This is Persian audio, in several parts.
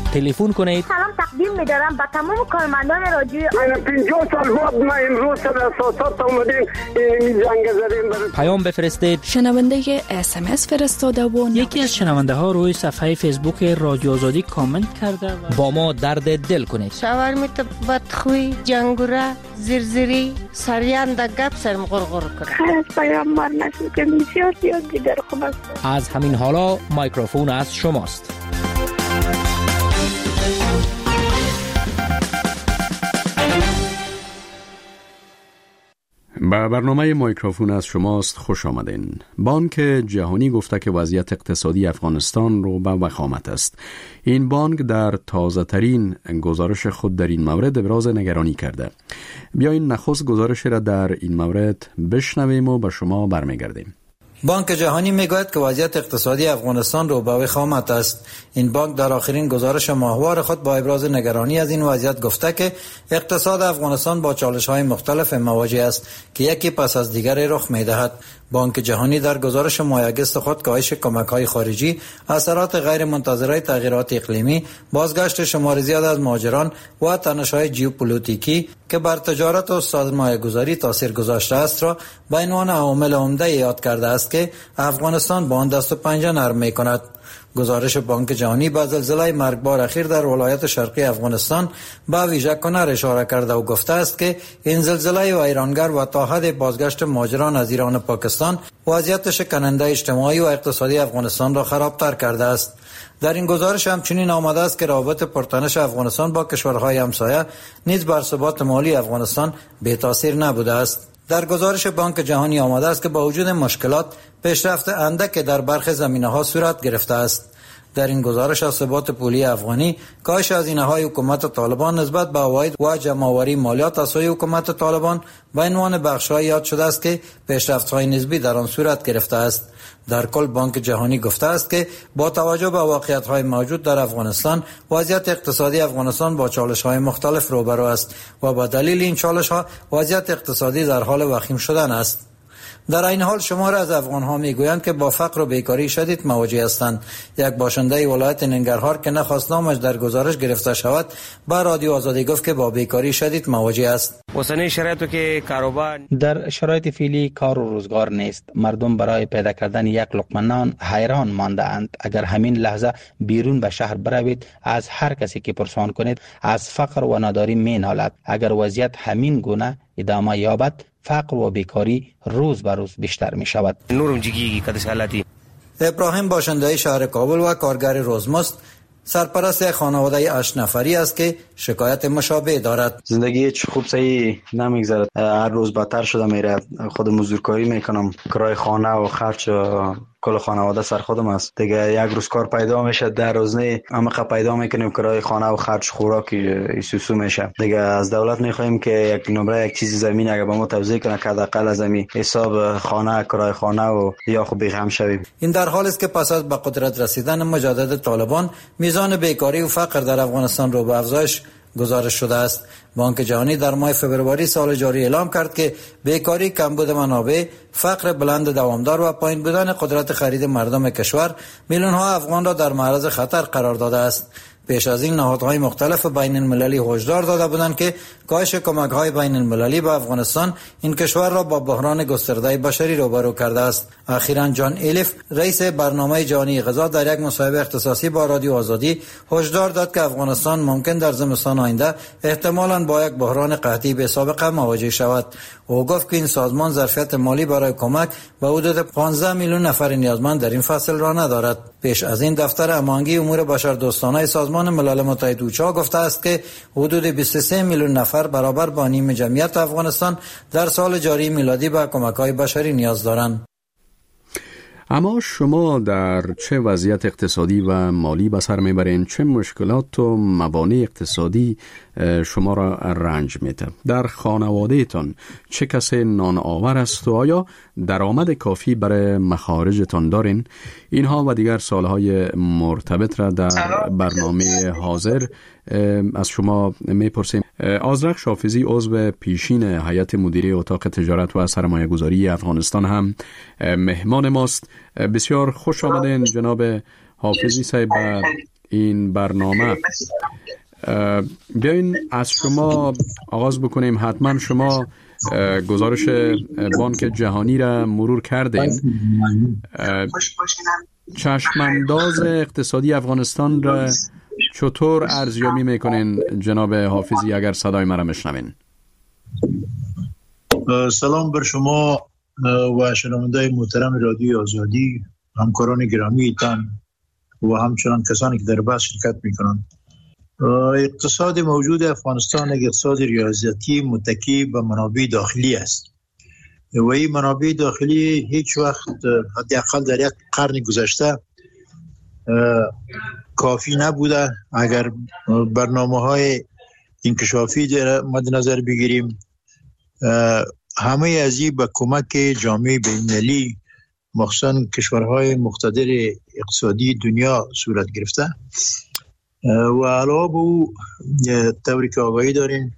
تلفن کنید. سلام تقدیم می‌دارم به تمام کارمندان رادیو. من 50 سال بعد ما امروز در اساسات اومدیم این زنگ زدیم. پیام بفرستید. شنونده SMS فرستاده و یکی از شنونده ها روی صفحه فیسبوک رادیو آزادی کامنت کرده و با ما درد دل کنید. شاورمیت بدخوی، جنگوره، زرزری، سریان در گپ سرم غرغر کنه. خیلی از پیام مار نشد که بسیار دیگر خوب است. از همین حالا مایکروفون از شماست. با برنامه مایکروفون از شماست خوش آمدین. بانک جهانی گفته که وضعیت اقتصادی افغانستان رو به وخامت است. این بانک در تازه ترین گزارش خود در این مورد ابراز نگرانی کرده. بیاین نخست گزارش را در این مورد بشنویم و به شما برمیگردیم. بانک جهانی میگوید که وضعیت اقتصادی افغانستان رو به وخامت است. این بانک در آخرین گزارش ماهوار خود با ابراز نگرانی از این وضعیت گفته که اقتصاد افغانستان با چالش‌های مختلف مواجه است که یکی پس از دیگری رخ می‌دهد. بانک جهانی در گزارش ماه آگوست خود کاهش کمک‌های خارجی، اثرات غیر منتظره تغییرات اقلیمی، بازگشت شمار زیاد از مهاجران و تنش‌های ژئوپلیتیکی که بر تجارت و سرمایه‌گذاری تاثیر گذاشته است را به عنوان عوامل عمده یاد کرده است که افغانستان با آن دست و پنجه نرم می‌کند. گزارش بانک جهانی به زلزله مرگبار اخیر در ولایت شرقی افغانستان به ویژه کنر اشاره کرده و گفته است که این زلزله ویرانگر و تا حد بازگشت مهاجران از ایران و پاکستان وضعیت شکننده اجتماعی و اقتصادی افغانستان را خرابتر کرده است. در این گزارش همچنین آمده است که روابط پرتنش افغانستان با کشورهای همسایه نیز بر ثبات مالی افغانستان بی تاثیر نبوده است. در گزارش بانک جهانی آمده است که با وجود مشکلات پیشرفت اندک در برخی زمینه‌ها صورت گرفته است. در این گزارش از ثبات پولی افغانی، کاهش هزینه‌های حکومت طالبان نسبت به عواید و جمع‌آوری مالیات از سوی حکومت طالبان به عنوان بخش‌های یاد شده است که پیشرفت‌های نسبی در آن صورت گرفته است. در کل بانک جهانی گفته است که با توجه به واقعیت‌های موجود در افغانستان، وضعیت اقتصادی افغانستان با چالش‌های مختلف روبرو است و با دلیل این چالش‌ها وضعیت اقتصادی در حال وخیم شدن است. در این حال شمار از افغان‌ها میگویند که با فقر و بیکاری شدید مواجه هستند. یک باشنده ولایت ننگرهار که نخواست نامش در گزارش گرفته شود، با رادیو آزادی گفت که با بیکاری شدید مواجه است. در شرایط فعلی کار و روزگار نیست. مردم برای پیدا کردن یک لقمه نان حیران مانده اند. اگر همین لحظه بیرون به شهر بروید، از هر کسی که پرسان کنید از فقر و نداری مینالد. اگر وضعیت همین گونه ادامه یابد، فقر و بیکاری روز به روز بیشتر می شود. ابراهیم باشنده شهر کابل و کارگر روزمست سرپرست خانواده 8 نفری است که شکایت مشابه دارد. زندگی هیچ خوب صحیح نمیگذرد. هر روز بدتر شده میره. خود مزدورکاری میکنم، کرای خانه و خرج کل خانواده سر خودم است. دیگه یک روز کار پیدا میشه، 10 روز نه عمق پیدا میکنیم، کرای خانه و خرج خوراکی سوسو میشه. دیگه از دولت میخوایم که یک نمره یک چیزی زمین اگه به ما توزیع کنه که حداقل از زمین حساب خانه، کرای خانه و یا خوب بهم شویم. این در حالی است که پس از به قدرت رسیدن مجدد طالبان، میزان بیکاری و فقر در افغانستان رو به افزایش گزارش شده است. بانک جهانی در ماه فوریه سال جاری اعلام کرد که بیکاری، کمبود منابع، فقر بلند دوامدار و پایین بودن قدرت خرید مردم کشور میلیون‌ها افغان را در معرض خطر قرار داده است. پیش از این نهادهای مختلف بین المللی هشدار داده بودند که کاهش کمک‌های بین المللی به افغانستان این کشور را با بحران گسترده بشری روبرو کرده است. اخیراً جان ایلیف، رئیس برنامه جهانی غذا، در یک مصاحبه اختصاصی با رادیو آزادی هشدار داد که افغانستان ممکن در زمستان آینده احتمالاً با یک بحران قحطی به سابقه مواجه شود. او گفت که این سازمان ظرفیت مالی برای کمک به حدود 15 میلیون نفر نیازمند در این فصل را ندارد. پیش از این دفتر امانگی امور بشردوستانه سازمان ملل متحد اوچا گفته است که حدود 23 میلیون نفر برابر با نیم جمعیت افغانستان در سال جاری میلادی به کمک‌های بشری نیاز دارند. اما شما در چه وضعیت اقتصادی و مالی به سر میبرین؟ چه مشکلات و موانع اقتصادی شما را رنج میده؟ در خانوادهتان چه کسی نان آور است و آیا درآمد کافی برای مخارجتان دارین؟ اینها و دیگر سوالهای مرتبط را در برنامه حاضر از شما میپرسیم. آذرخش حافظی، عضو پیشین هیئت مدیره اتاق تجارت و سرمایه گذاری افغانستان، هم مهمان ماست. بسیار خوش آمدین جناب حافظی صاحب. این برنامه. بیاین از شما آغاز بکنیم. حتما شما گزارش بانک جهانی را مرور کردین. چشمانداز اقتصادی افغانستان را چطور ارزیابی میکنین جناب حافظی، اگر صدای مرا میشنوین؟ سلام بر شما و شنوندگان محترم رادیو آزادی، همکاران گرامی تان و همچنان کسانی که در بحث شرکت میکنند. اقتصاد موجود افغانستان یک اقتصاد ریاضیاتی متکی به منابع داخلی است و این منابع داخلی هیچ وقت حداقل در یک قرن گذشته کافی نبوده. اگر برنامه‌های انکشافی در مد نظر بگیریم، همه از این به کمک جامعه بین‌المللی مخصوصا کشورهای مقتدر اقتصادی دنیا صورت گرفته و علاوه بر او طوری که آگاهی داریم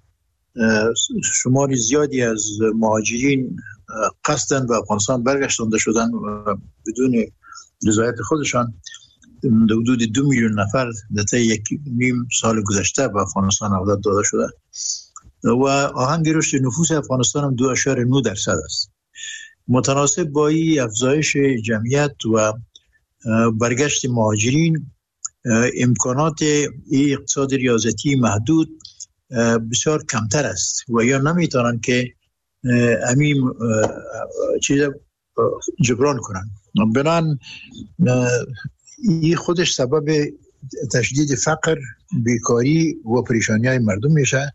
شمار زیادی از مهاجرین قصداً به افغانستان برگشتانده شدن و بدون رضایت خودشان حدود 2 میلیون نفر در طی 1.5 سال گذشته به افغانستان عودت داده شده و آهنگ رشد نفوس افغانستان هم 2.9% است. متناسب با این افزایش جمعیت و برگشت مهاجرین، امکانات این اقتصاد ریاضتی محدود بسیار کمتر است و یا نمیتونن که همین چیز جبران کنن. بنابراین این خودش سبب تشدید فقر، بیکاری و پریشانی های مردم میشه.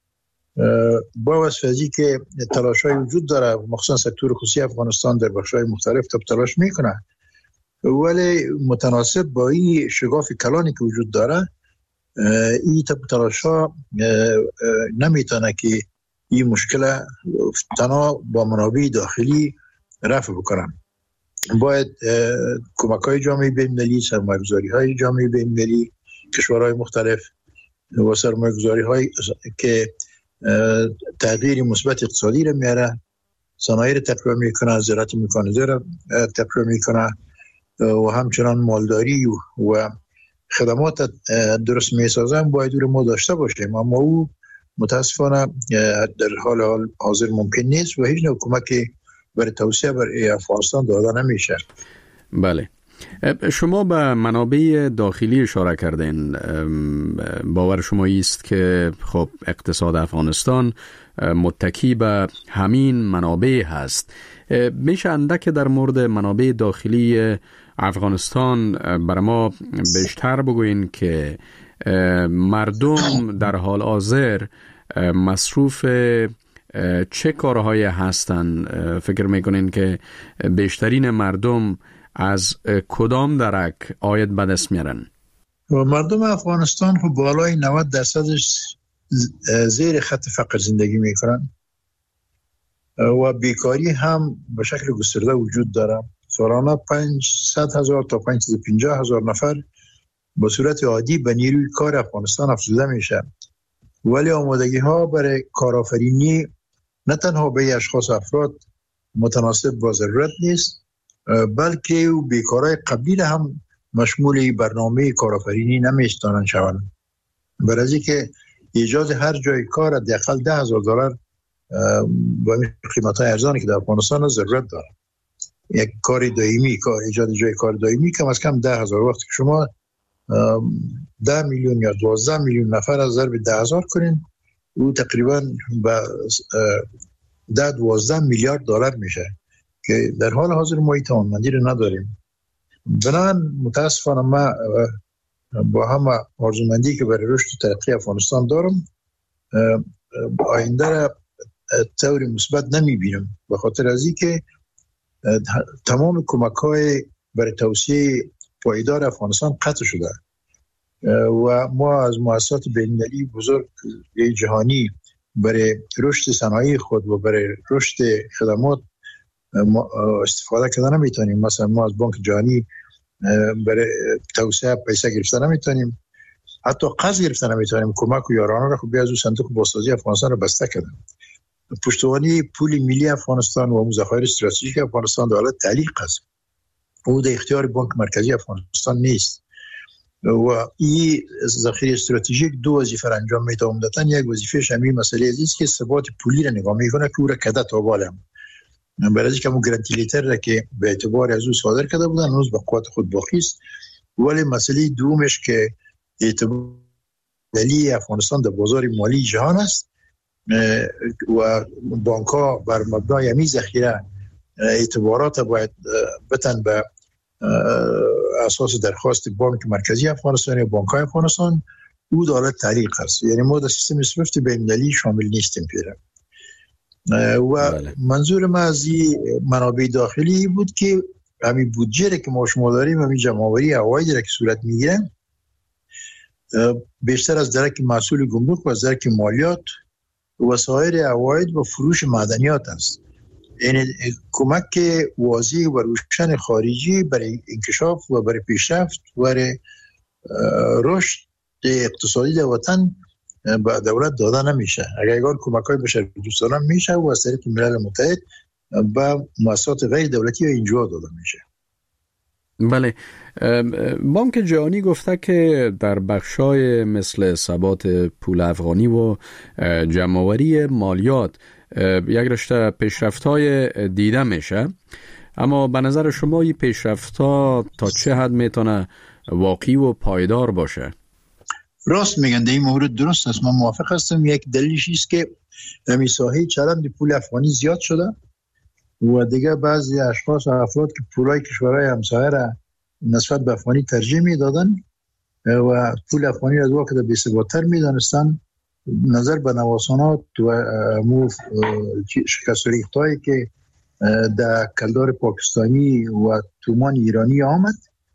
با وصف ازی که تلاش های وجود داره، مخصوصا سکتور خصوصی افغانستان در بخش های مختلف تلاش میکنه، ولی متناسب با این شگاف کلانی که وجود داره این تلاش ها نمیتونه که این مشکل تنها با منابع داخلی رفع بکنن. باید کمک های جامعه بین‌المللی، سرمایه‌گذاری های جامعه بین‌المللی، کشورهای مختلف و سرمایه‌گذاری های که تغییر مثبت اقتصادی را میاره، صنایع را تقویت میکنه، زراعت مکانیزه را تقویت میکنه و همچنان مالداری و خدمات درست میسازن باید او ما داشته باشیم، اما او متاسفانه در حال حاضر ممکن نیست و هیچ نوع کمکی برای توسعه برای افغانستان داده نمیشه. بله، شما به منابع داخلی اشاره کردین. باور شما است که خب اقتصاد افغانستان متکی به همین منابع هست. میشه اندک در مورد منابع داخلی افغانستان برای ما بیشتر بگوین که مردم در حال حاضر مصروف چه کارهایی هستن؟ فکر میکنین که بیشترین مردم از کدام درک آید به دست میارن؟ مردم افغانستان خب بالای 90% زیر خط فقر زندگی میکنن و بیکاری هم به شکل گسترده وجود داره. سالانه 500,000 تا 550,000 نفر به صورت عادی به نیروی کار افغانستان افزوده میشه، ولی آمادگی ها برای کارآفرینی نه تنها به اشخاص افراد متناسب با ضرورت نیست، بلکه بیکارای قبیل هم مشمول برنامه کارآفرینی نمیستانند شوند. برای که ایجاد هر جای کار حداقل $10,000 با قیمت‌های ارزانی که در افغانستان ضرورت داره. یک کار دائمی، ایجاد جای کار دائمی کم از کم 10,000. وقتی که شما 10 میلیون یا 12 میلیون نفر از ضرب 10,000 کنین، او تقریبا به 10-12 میلیارد دلار میشه که در حال حاضر ما این توانمندی رو نداریم. بنابراین متاسفانه ما با همه آرزومندی که برای رشد و ترقی افغانستان دارم، آینده را طوری مثبت نمیبینم، به خاطر از این که تمام کمک‌های برای توسعه پایدار افغانستان قطع شده و ما از مؤسسات بین‌المللی بزرگ جهانی برای رشد صنایع خود و برای رشد خدمات استفاده کردن نمیتونیم. مثلا ما از بانک جهانی برای توسعه پیسه گرفتن نمیتونیم، حتی قرض گرفتن نمیتونیم. کمک و یارانه را خب از صندوق بازسازی افغانستان را بسته کردن. پشتوانه پول ملی افغانستان و ذخایر استراتژیک افغانستان در حالت تعلیق است. او در اختیار بانک مرکزی افغانستان نیست. و این ذخیره استراتژیک دو وظیفه را انجام میده. عمدتاً یک وظیفه‌ش همین مسئله است که ثبات پولی را نگاه میکنه که او را کده تا بالم. برای اینکه مو گرانتی لیتر را که به اعتبار از او صادر کرده بودن هنوز به قوت خود باقی است. ولی مسئله دومش که اعتبار ملی افغانستان در بازار مالی جهان است و بانک‌ها بر مبنای همین ذخیره اعتبارات باید بتن به اساس درخواست بانک مرکزی افغانستان یا بانک‌های افغانستان او دارد تعلیق است. یعنی ما در سیستم سویفت بین‌المللی شامل نیستیم پیره. و منظور ما از این منابع داخلی بود که همین بودجه که ما شما داریم، همین جمع‌آوری عواید را که صورت میگیره بیشتر از درک محصول گمرک و از درک مالیات و سایر عواید و فروش معدنیات است. یعنی کمک واضح و روشن خارجی برای انکشاف و برای پیشرفت و برای رشد اقتصادی در وطن به دولت داده نمیشه. اگر کمک‌های بشری دوستانه میشه و از طریق ملل متحد به مؤسسات غیر دولتی و اینجا داده میشه. بله، بانک جهانی گفته که در بخشای مثل ثبات پول افغانی و جمع‌آوری مالیات یک رشته پیشرفت‌های دیده میشه، اما به نظر شما این پیشرفت‌ها تا چه حد میتونه واقعی و پایدار باشه؟ راست میگن، در این مورد درست است، من موافق هستم. یک دلیلش است که همین ساحه چلند پول افغانی زیاد شده و دیگه بعضی اشخاص و افراد که پولای کشورهای همسایه را نسبت به افغانی ترجیح میدادن و پول افغانی را از وقت بی‌ثبات‌تر میدانستن، نظر به نوسانات و شکست و ریختایی که در کلدار پاکستانی و تومان ایرانی آمد،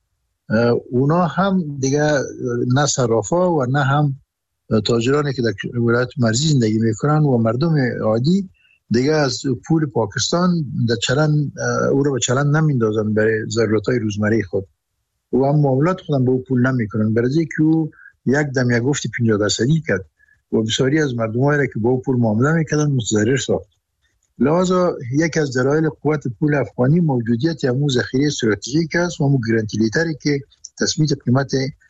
اونا هم دیگه نه صرافا و نه هم تاجرانی که در ولایت مرزی زندگی میکنن و مردم عادی دیگه از پول پاکستان در چلن او رو به چلن نمیندازن برای ضرورتهای روزمره خود و هم معاملات خودم به او پول نمیکنن، برای اینکه او یک دم یک گفت 50% کرد و بسیاری از مردمایی را که با او پول معامله میکردن متضرر ساخت. لذا یک از دلایل قوت پول افغانی موجودیت همون ذخیره استراتژیک است و همون گرانتی لیتری که تثبیت قیمت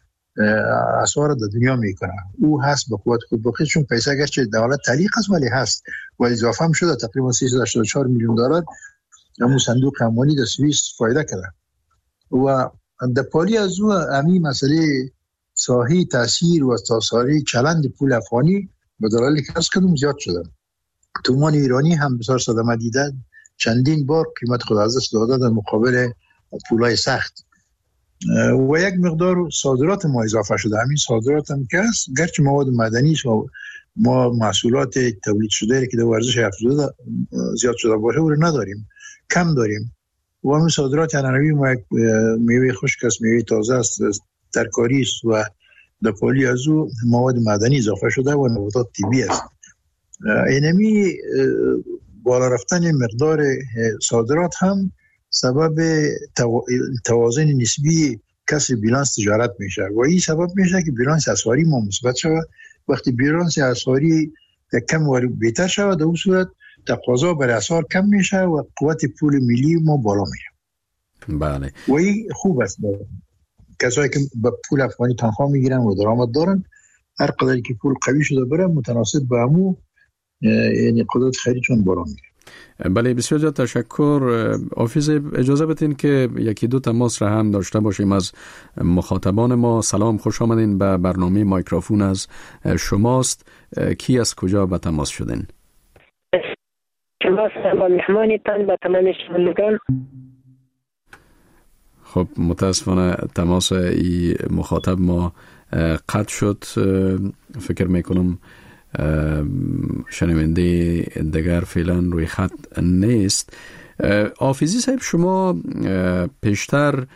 اسعار در دنیا میکنه. او هست به قوت خود باقی، چون پیسه اگرچه دولت تعلیق است ولی هست و اضافه هم شده، تقریبا 384 میلیون دلار همون صندوق اموالی در سوئیس فایده کرده و در پالی از او همین مسئله ساحه تاثیر و تاثیر چلند پول افغانی به دلایلی که از کدوم زیاد شده. تومان ایرانی هم بسیار صدمه دیده، چندین بار قیمت خود از دست داده در مقابل پولای سخت و یک مقدار صادرات ما اضافه شده. همین صادرات هم که است، گرچه مواد مدنی و ما محصولات تولید شده که در ورزش افزوده زیاد شده باشه او رو نداریم، کم داریم و همین صادرات عنعنوی ما یک میوه خشک است، میوه تازه است، ترکاری است و در پالی از او مواد مدنی اضافه شده و نباتات طبیعی است. اینمی بالا رفتن مقدار صادرات هم سبب توازن نسبی کسر بیلانس تجارت میشه و این سبب میشه که بیلانس اسعاری ما مثبت شود. وقتی بیلانس اسعاری کم و بهتر شود، در اون صورت تقاضا بر اسعار کم میشه و قوت پول ملی ما بالا میره. بله، و این خوب است. کسایی که با پول افغانی تنخواه میگیرن و درآمد دارن، هر قدری که پول قوی شده بره متناسب به همو یعنی قدرت خریدشون بالا میره. بله، بسیار زیاد تشکر. حافظ، اجازه بدین که یکی دو تماس را هم داشته باشیم از مخاطبان ما. سلام، خوش آمدین به برنامه مایکروفون از شماست. کی از کجا به تماس شدین؟ شما با مهمانتان با تمام شنوندگان. خب متاسفانه تماس ای مخاطب ما قطع شد. فکر میکنم شنونده دیگر فعلا روی خط نیست. حافظی صاحب، شما پیشتر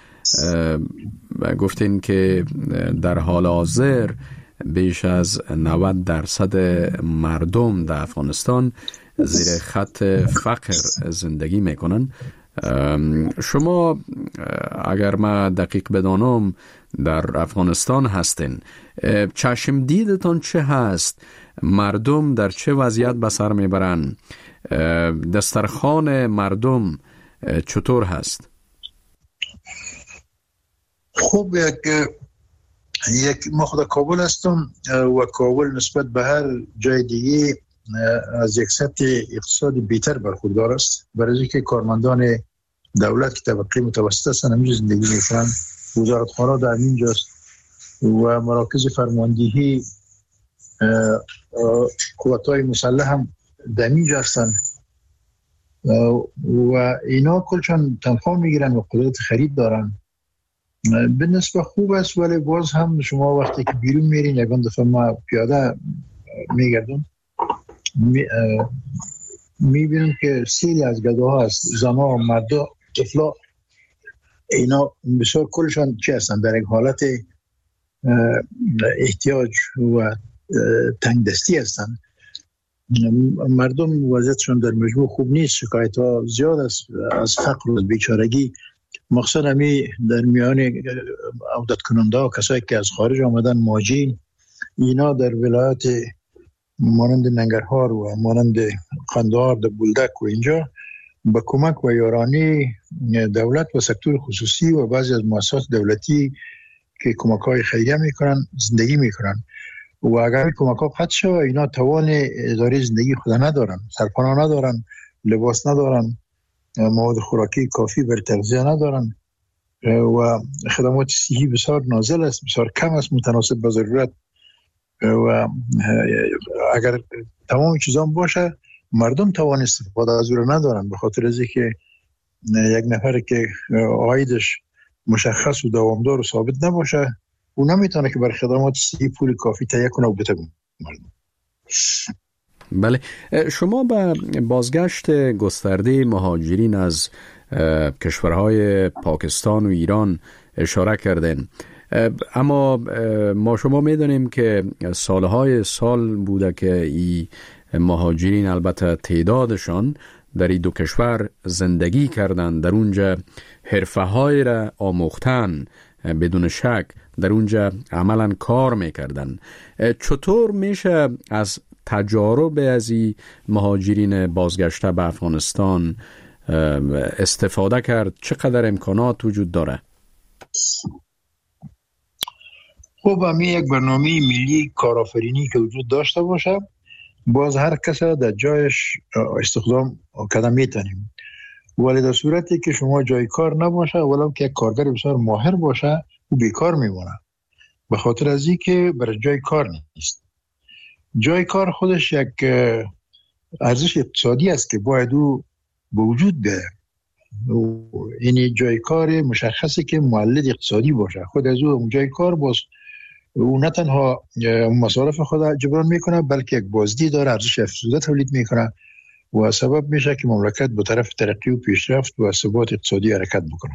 گفتین که در حال حاضر بیش از 90% مردم در افغانستان زیر خط فقر زندگی میکنن. شما اگر ما دقیق بدانم در افغانستان هستین، چشم دیدتان چه هست؟ مردم در چه وضعیت به سر میبرن؟ دسترخوان مردم چطور هست؟ خب یک ما خود کابل هستم و کابل نسبت به هر جای دیگه از یک سطح اقتصادی بهتر برخوردار است، برای اینکه کارمندان دولت که طبقه متوسط هستند همینجا زندگی میکنن، وزارتخانه در اینجاست و مراکز فرماندهی قوت‌های مسلح هم در اینجا هستند و اینا کلشان تنخواه میگیرن و قدرت خرید دارن. به نسبت خوب است، ولی باز هم شما وقتی که بیرون میرین، یکان دفعه ما پیاده میگردم میبینیم که سیلی از گداها هست، زنها، مردا، طفلا، اینا بسیار کلشان چی هستن؟ در یک حالت احتیاج و تنگ دستی هستن. مردم وضعیتشون در مجموع خوب نیست، شکایت ها زیاد است از فقر و بیچارگی، مخصوصا همی در میان عودت کننده ها، کسایی که از خارج آمدن، مهاجرین، اینا در ولایت مانند ننگرهار و مانند قندهار، در بولدک و اینجا با کمک و یارانی دولت و سکتور خصوصی و بعضی از مؤسسات دولتی که کمک های خیریه میکنن زندگی میکنن و اگر کمک ها قطع شد اینا توان اداره زندگی خود ندارن، سرپناه ندارن، لباس ندارن، مواد خوراکی کافی برای تغذیه ندارن و خدمات صحی بسیار نازل است، بسیار کم است متناسب با ضرورت و اگر تمام چیزان باشه مردم توان استفاده از اون ندارن، به خاطر از اینکه یک نفر که عایدش مشخص و دوامدار و ثابت نباشه او نمیتونه که برای خدمات صحی پول کافی تهیه کنه و بده مردم. بله، شما به بازگشت گسترده مهاجرین از کشورهای پاکستان و ایران اشاره کردین، اما ما شما میدونیم که سالهای سال بوده که این مهاجرین البته تعدادشان در این دو کشور زندگی کردن، در اونجا حرفه های را آموختن، بدون شک در اونجا عملا کار میکردن. چطور میشه از تجارب از این مهاجرین بازگشته به افغانستان استفاده کرد؟ چقدر امکانات وجود داره؟ خب همی یک برنامه ملی کارآفرینی که وجود داشته باشه، باز هر کس در جایش استخدام کردن میتونیم، ولی در صورتی که شما جای کار نباشه ولو که یک کارگر بسیار ماهر باشه او بیکار میمونه، به خاطر از اینکه برای جای کار نیست. جای کار خودش یک ارزش اقتصادی است که باید او به وجود بیاید. این جای کار مشخصه که مولد اقتصادی باشه، خود از او جای کار باز او نه تنها مصارف خود جبران میکنه بلکه یک بازدهی داره، ارزش افزوده تولید میکنه و سبب میشه که مملکت به طرف ترقی و پیشرفت و ثبات اقتصادی حرکت بکنه.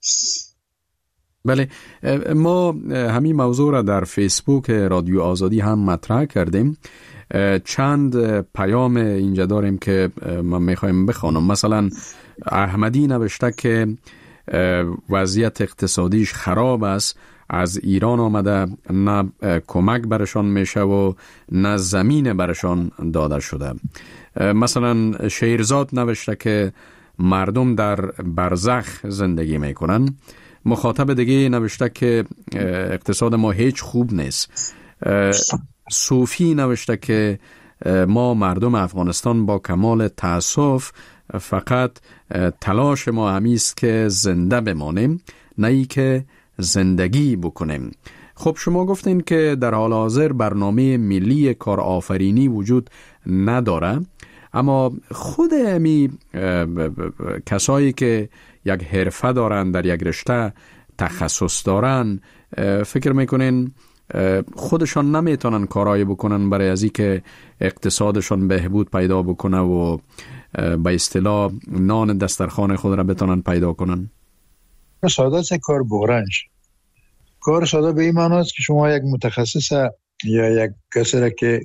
بله، ما همین موضوع را در فیسبوک رادیو آزادی هم مطرح کردیم. چند پیام اینجا داریم که ما میخوایم بخوانم. مثلا احمدی نوشته که وضعیت اقتصادیش خراب است، از ایران آمده، نه کمک برشان میشه و نه زمین برشان داده شده. مثلا شیرزاد نوشته که مردم در برزخ زندگی میکنن. مخاطب دیگه نوشته که اقتصاد ما هیچ خوب نیست. صوفی نوشته که ما مردم افغانستان با کمال تأسف فقط تلاش ما همیست که زنده بمانیم، نه ای که زندگی بکنیم. خب شما گفتین که در حال حاضر برنامه ملی کارآفرینی وجود نداره، اما خود همی کسایی که یک حرفه دارن، در یک رشته تخصص دارن، فکر میکنین خودشان نمیتونن کارایی بکنن برای ازی که اقتصادشان بهبود پیدا بکنه و به اصطلاح نان دسترخوان خود را بتونن پیدا کنن؟ ساده است کار بغرنج. کار ساده به این معنی است که شما یک متخصص یا یک کسی را که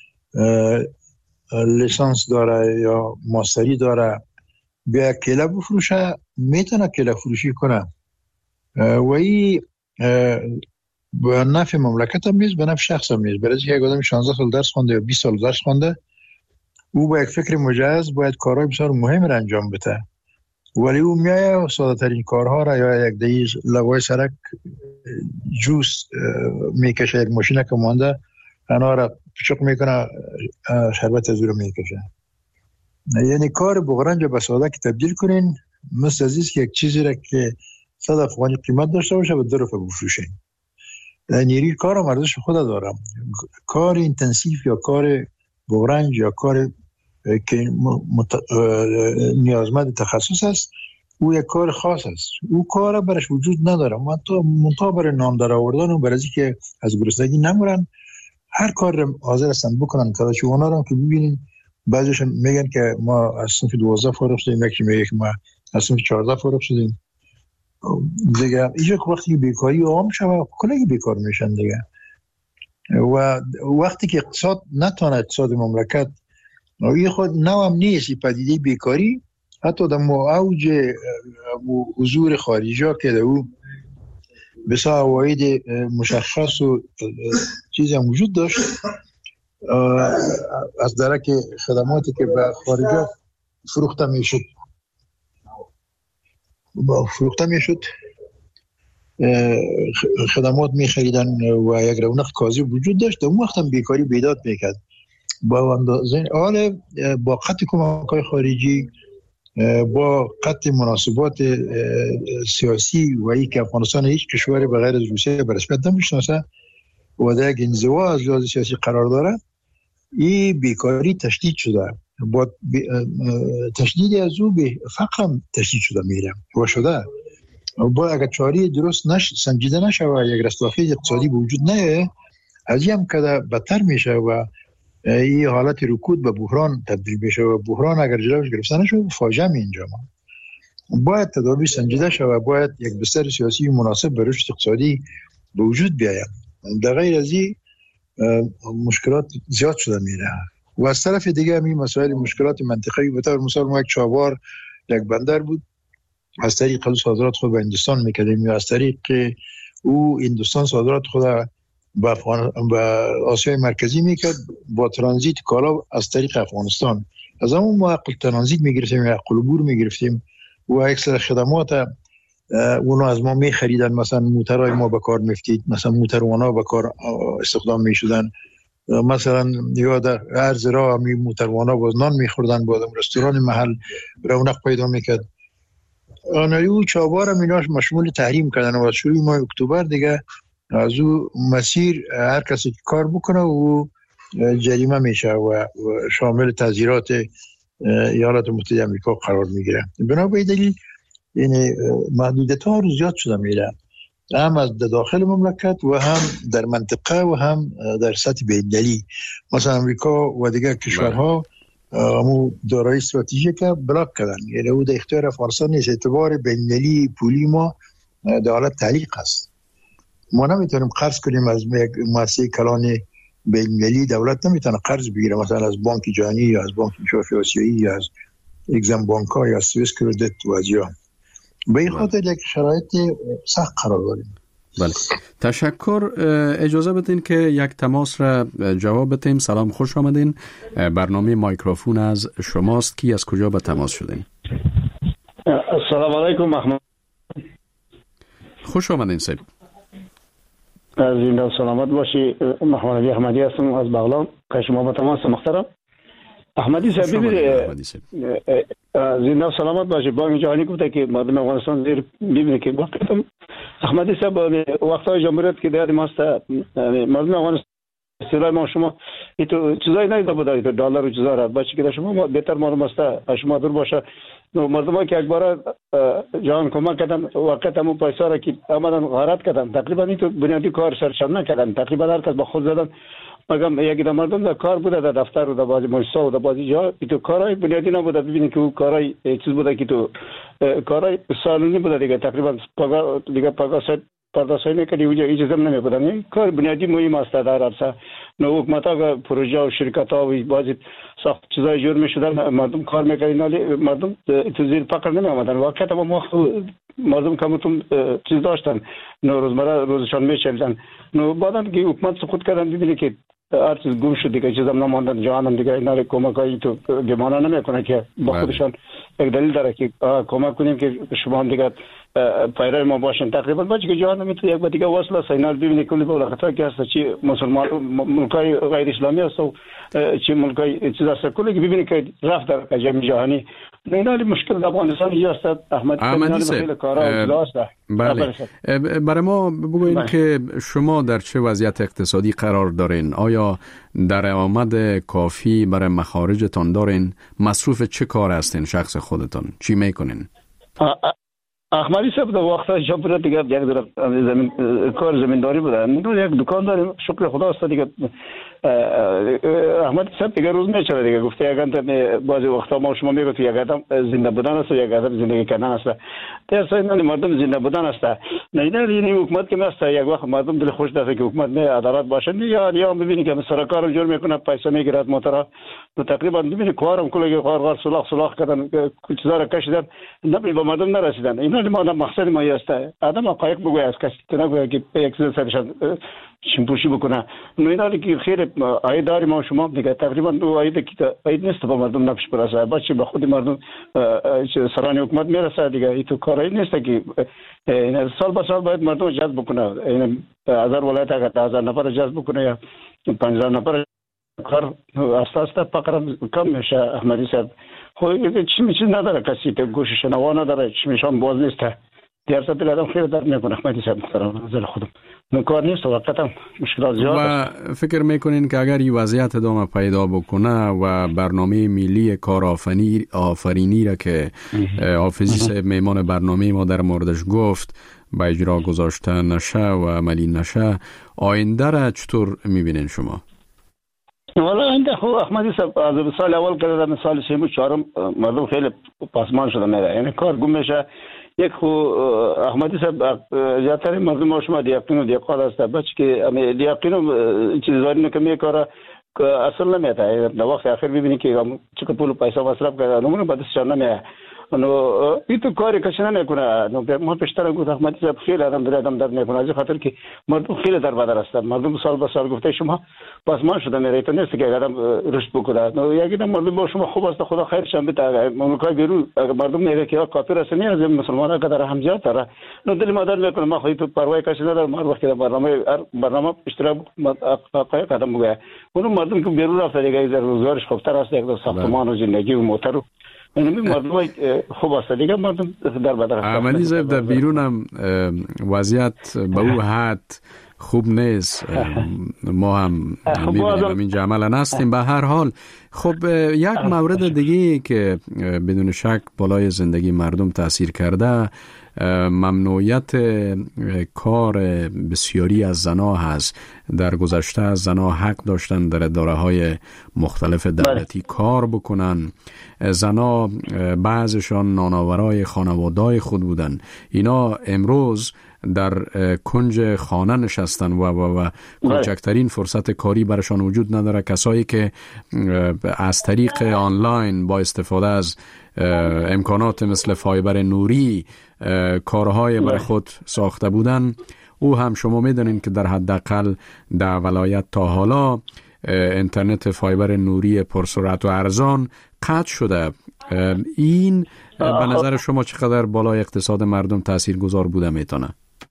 لیسانس داره یا ماستری داره بیا کیله بفروشه، میتونه کیله فروشی کنه و این به نفع مملکت هم نیست، به نفع شخص هم نیست. برای اینکه یک آدم 16 سال درس خونده یا 20 سال درس خونده، او با یک فکر مجهز باید کارهای بسیار مهم را انجام بده، ولی او میایه ساده ترین کارها را یا یک دیگه لوای سرک جوس میکشه، یک ماشین که مانده انا را پچق میکنه، شربت از رو میکشه. یعنی کار بغرنج به ساده که تبدیل کنین مثل عزیز که یک چیزی را که 100 افغانی قیمت داشته باشه به 2 روپه بفروشین. نیروی کار هم ارزش خود دارم. کار اینتنسیو یا کار بغرنج یا کار که نیازمند تخصص است، او یک کار خاص است. او کار برش وجود نداره. منطقه برای نام در آوردن و برای که از گرسنگی نمورن هر کار حاضر هستن بکنن. که اونا رو که ببینین بعضیش میگن که ما از صنف 12 فارغ شدیم، یکی میگه که ما از صنف 14 فارغ شدیم. دیگه اینجا که وقتی بیکاری عام شود کلی بیکار میشن دیگه. و وقتی که اقتصاد نتونه اقتصاد مملکت این خود نوام نیست پدیده بیکاری، حتی در اوج حضور خارجی ها که در او بسیار عواید مشخص و چیزی هم وجود داشت از درک خدماتی که به خارجی فروخته میشد خدمات میخریدن و یک رونق کاذب وجود داشت. اون وقت هم بیکاری بیداد میکرد. با اندازه حال با قطع کمک‌های خارجی، با قطع مناسبات سیاسی و ای که افغانستان هیچ کشوری بغیر از روسیه به رسمیت نمیشناسه و در یک انزوا از لحاظ سیاسی قرار داره، این بیکاری تشدید شده. با تشدید از او به فقر هم تشدید شده میره و شده. با اگر چاری درست سنجیده نشه و یک رستاخیز اقتصادی به وجود نیه، از این هم که بدتر میشه و این حالت رکود به بحران تبدیل میشه و بحران اگر جلوش گرفته نشه فاجعه می انجامه. باید تدابیر سنجیده شه و باید یک بستر سیاسی مناسب به رشد اقتصادی به وجود بیاید. در غیر از این مشکلات زیاد شده میره. و از طرف دیگه همین مسائل مشکلات منطقه‌ای به طور مثال ما یک چابهار یک بندر بود، از طریق صادرات خود به هندوستان میکردیم یا از طریق او هندوستان صادرات خود به آسیای مرکزی میکرد با ترانزیت کالا از طریق افغانستان. از همون ما عقل ترانزیت میگرفتیم یا عقل عبور میگرفتیم و اکثر خدمات اونا از ما میخریدن. مثلا موترهای ما به کار میفتید، مثلا موتروانا به کار استخدام میشدن، مثلا یا در عرض راه می موتروانا باز نان میخوردن، باز رستوران محل رونق پیدا میکرد. آنایو چابار هم ایناش مشمول تحریم کردن و شروع ماه اکتبر دیگه از او مسیر هر کسی که کار بکنه و جریمه میشه و شامل تعزیرات ایالات متحده آمریکا قرار میگیره. بنابراین دلیل یعنی محدودیت ها رو زیاد شده میره، هم از داخل مملکت و هم در منطقه و هم در سطح بین‌المللی. مثلا آمریکا و دیگر کشورها همو دارایی استراتژیک بلاک کردن، یعنی او در اختیار افغانستان نیست. اعتبار بین‌المللی پولی ما در حالت تعلیق است. ما نمیتونیم قرض کنیم از مؤسسه کلان بین‌المللی. دولت نمیتونه قرض بگیره مثلا از بانک جهانی یا از بانک انشافی آسیایی یا از اگزم بانک ها یا سوئیس کردیت و از یا به این خاطر یک شرایط سخت قرار داریم. بله، تشکر. اجازه بدین که یک تماس را جواب بدیم. سلام، خوش آمدین. برنامه مایکروفون از شماست. کی از کجا به تماس شدین؟ السلام علیکم محمد. خوش آمدین صاحب. زنده و سلامت باشی. محمد علی احمدی هستم از بغلان. شما به تماس محترم. احمدی صاحب زنده و سلامت باشی. بانک جهانی گفته که مردم افغانستان زیر ببینه که وقتم احمدی صاحب وقتای جمهوریت که در ماست مردم افغانستان اصطلاح ما شما ایتو چیزایی ندیده بوده، ایتو دلار و چیزا را بچه که شما بهتر معلوم است شما دور باشه. مردم که یک بار جهان کمک کردن وقت همون پیسا را که آمدن غارت کردن تقریبا ایتو بنیادی کار سرشان نکردن. تقریبا هر کس با خود زدن. مگم یکی در مردم در کار بوده در دفتر و در بعضی مؤسسه و در بعضی جا تو کارهای بنیادی نبوده. ببینید که او کارهای چیز بوده که تو کارهای سالونی بوده دیگه. تقریبا پگاه دیگه پگاه پرداخت نکردی اونجا اجازه نمیدادن. این کار بنیادی مهم است در عرصه. نو حکومت‌ها پروژه و شرکت‌ها و بعضی ساخت چیزای جور می‌شدن، مردم کار می‌کردن ولی مردم تو زیر فقر نمی‌آمدن. واقعا ما مردم کمتون چیز داشتن، نو روزمره روزشان می‌چلیدن. نو بعدن که حکومت سقوط کردن دیدین که هر چیز گم شد دیگه، چیزم نماندن جهانم دیگه. اینا رو کمکایی تو گمانه نمیکنه که با خودشان یک دلیل داره که کمک کنیم که شما هم دیگه پیرو ما باشین. تقریبا باشه که جهان میتونه یک با دیگه وصل است. اینا رو ببینید کلی بولخطا که هست، چی مسلمان ملکای غیر اسلامی است و چی ملکای چیز است، کلی که ببینید که رفت در جامعه جهانی. اینا مشکل در افغانستان اینجاست. احمدی خیلی کارا است. بله، برای ما بگوین که شما در چه وضعیت اقتصادی قرار دارین؟ آیا درآمد کافی برای مخارجتان دارین؟ مصروف چه کار هستین شخص خودتان؟ چی میکنین؟ احمدی صاحب در وقت جبرات دیگه یک در زمین کار زمینداری بودن، یک دکان داریم، شکر خدا است دیگه. احمدی صاحب دیگه روز میچره دیگه. گفته اگر بعضی وقتا ما شما میگید یک آدم زنده بودن است و یک آدم زندگی کردن است. در اصل مردم زنده بودن است. نه این حکومت که است یک وقت مردم دل خوش داره که حکومت نه عدالت باشه، یا ببینید که سرکار جور میکنه، پیسه میگیرد موتورا. تو تقریبا ببینید کارم کلی کار سلاخ کردن، چیزا را کشیدن، نه به مردم نرسیدن. اینا ما مقصد ما است. آدم حقایق بگوی از کسی نگوی که یک چیز سرشان شمپوشی بکنه. نویداری که خیر عاید داریم ما شما دیگه تقریبا دو عاید نیست با مردم نفش برسه، بچه به خود مردم سران حکومت میرسه دیگه. این تو کاری نیست که سال به سال باید مردم جذب بکنه. این 1000 ولایت اگر 10000 نفر جذب بکنه یا 5000 نفر کار اساس فقط کم میشه. احمدی صاحب خب چی نداره، کسی تو گوشش نوا نداره، چی میشم باز نیست. دیار سال آدم خیر در میکنه. احمدی صاحب محترم نظر خودم کار نیست، وقتا مشکلات زیاد است. و فکر میکنین که اگر این وضعیت ادامه پیدا بکنه و برنامه ملی کارآفرینی را که حافظی صاحب میمان برنامه ما در موردش گفت با اجرا گذاشته نشه و عملی نشه، آینده را چطور میبینین شما؟ والا اینده خب احمدی صاحب از سال اول کرده تا سال سوم چهارم مردم خیلی پاسمان شده میره، یعنی کار گم میشه. یک خو احمدی صاحب زیادتر مردم شما دیاقین و دیاقات است، بچه که دیاقین چیزایی نکمی کاره که اصلا نمیاد. در وقت آخر ببینید که چه پول و پیسه مصرف کرده نمونه بعدش نمیاد. نو این تو کاری کسی نمیکنه. نو ما پیشتر گفت احمدی صاحب خیلی آدم در نمیکنه، از خاطر که مردم خیلی در بدر هستند. مردم سال به سال گفته شما پاسمان شده میره، تو نیست که آدم رشد بکنه. نو یکی دم مردم با شما خوب است، خدا خیرشان بده. مملکت بیرون مردم میگه که کافر است، نه از مسلمانان قدر هم زیاد داره. نو دل مادر میکنه ما خودی تو پروای کسی نداره. ما وقتی برنامه اشتراک حقایق قدم میگه. اون مردم که بیرون رفته دیگه روزگارش خوبتر است، یک ساختمان و زندگی و موتور اینمی مردم خوب است دیگه. مردم در بدر هستند. احمدی صاحب در بیرون هم وضعیت به او حد خوب نیست. ما هم میبینیم اینجا عملا هستیم. به هر حال خب یک مورد دیگه که بدون شک بالای زندگی مردم تأثیر کرده ممنوعیت کار بسیاری از زنها هست. در گذشته زنها حق داشتن در اداره‌های مختلف دولتی کار بکنن. زنها بعضشان نانآورای خانواده‌های خود بودن. اینا امروز در کنج خانه نشستن و کوچکترین فرصت کاری برشان وجود نداره. کسایی که از طریق آنلاین با استفاده از امکانات مثل فایبر نوری کارهای برای خود ساخته بودن، او هم شما میدونین که در حداقل در ولایت تا حالا اینترنت فایبر نوری پرسرعت و ارزان قطع شده. این به نظر شما چقدر بالای اقتصاد مردم تاثیرگذار بوده میتونه؟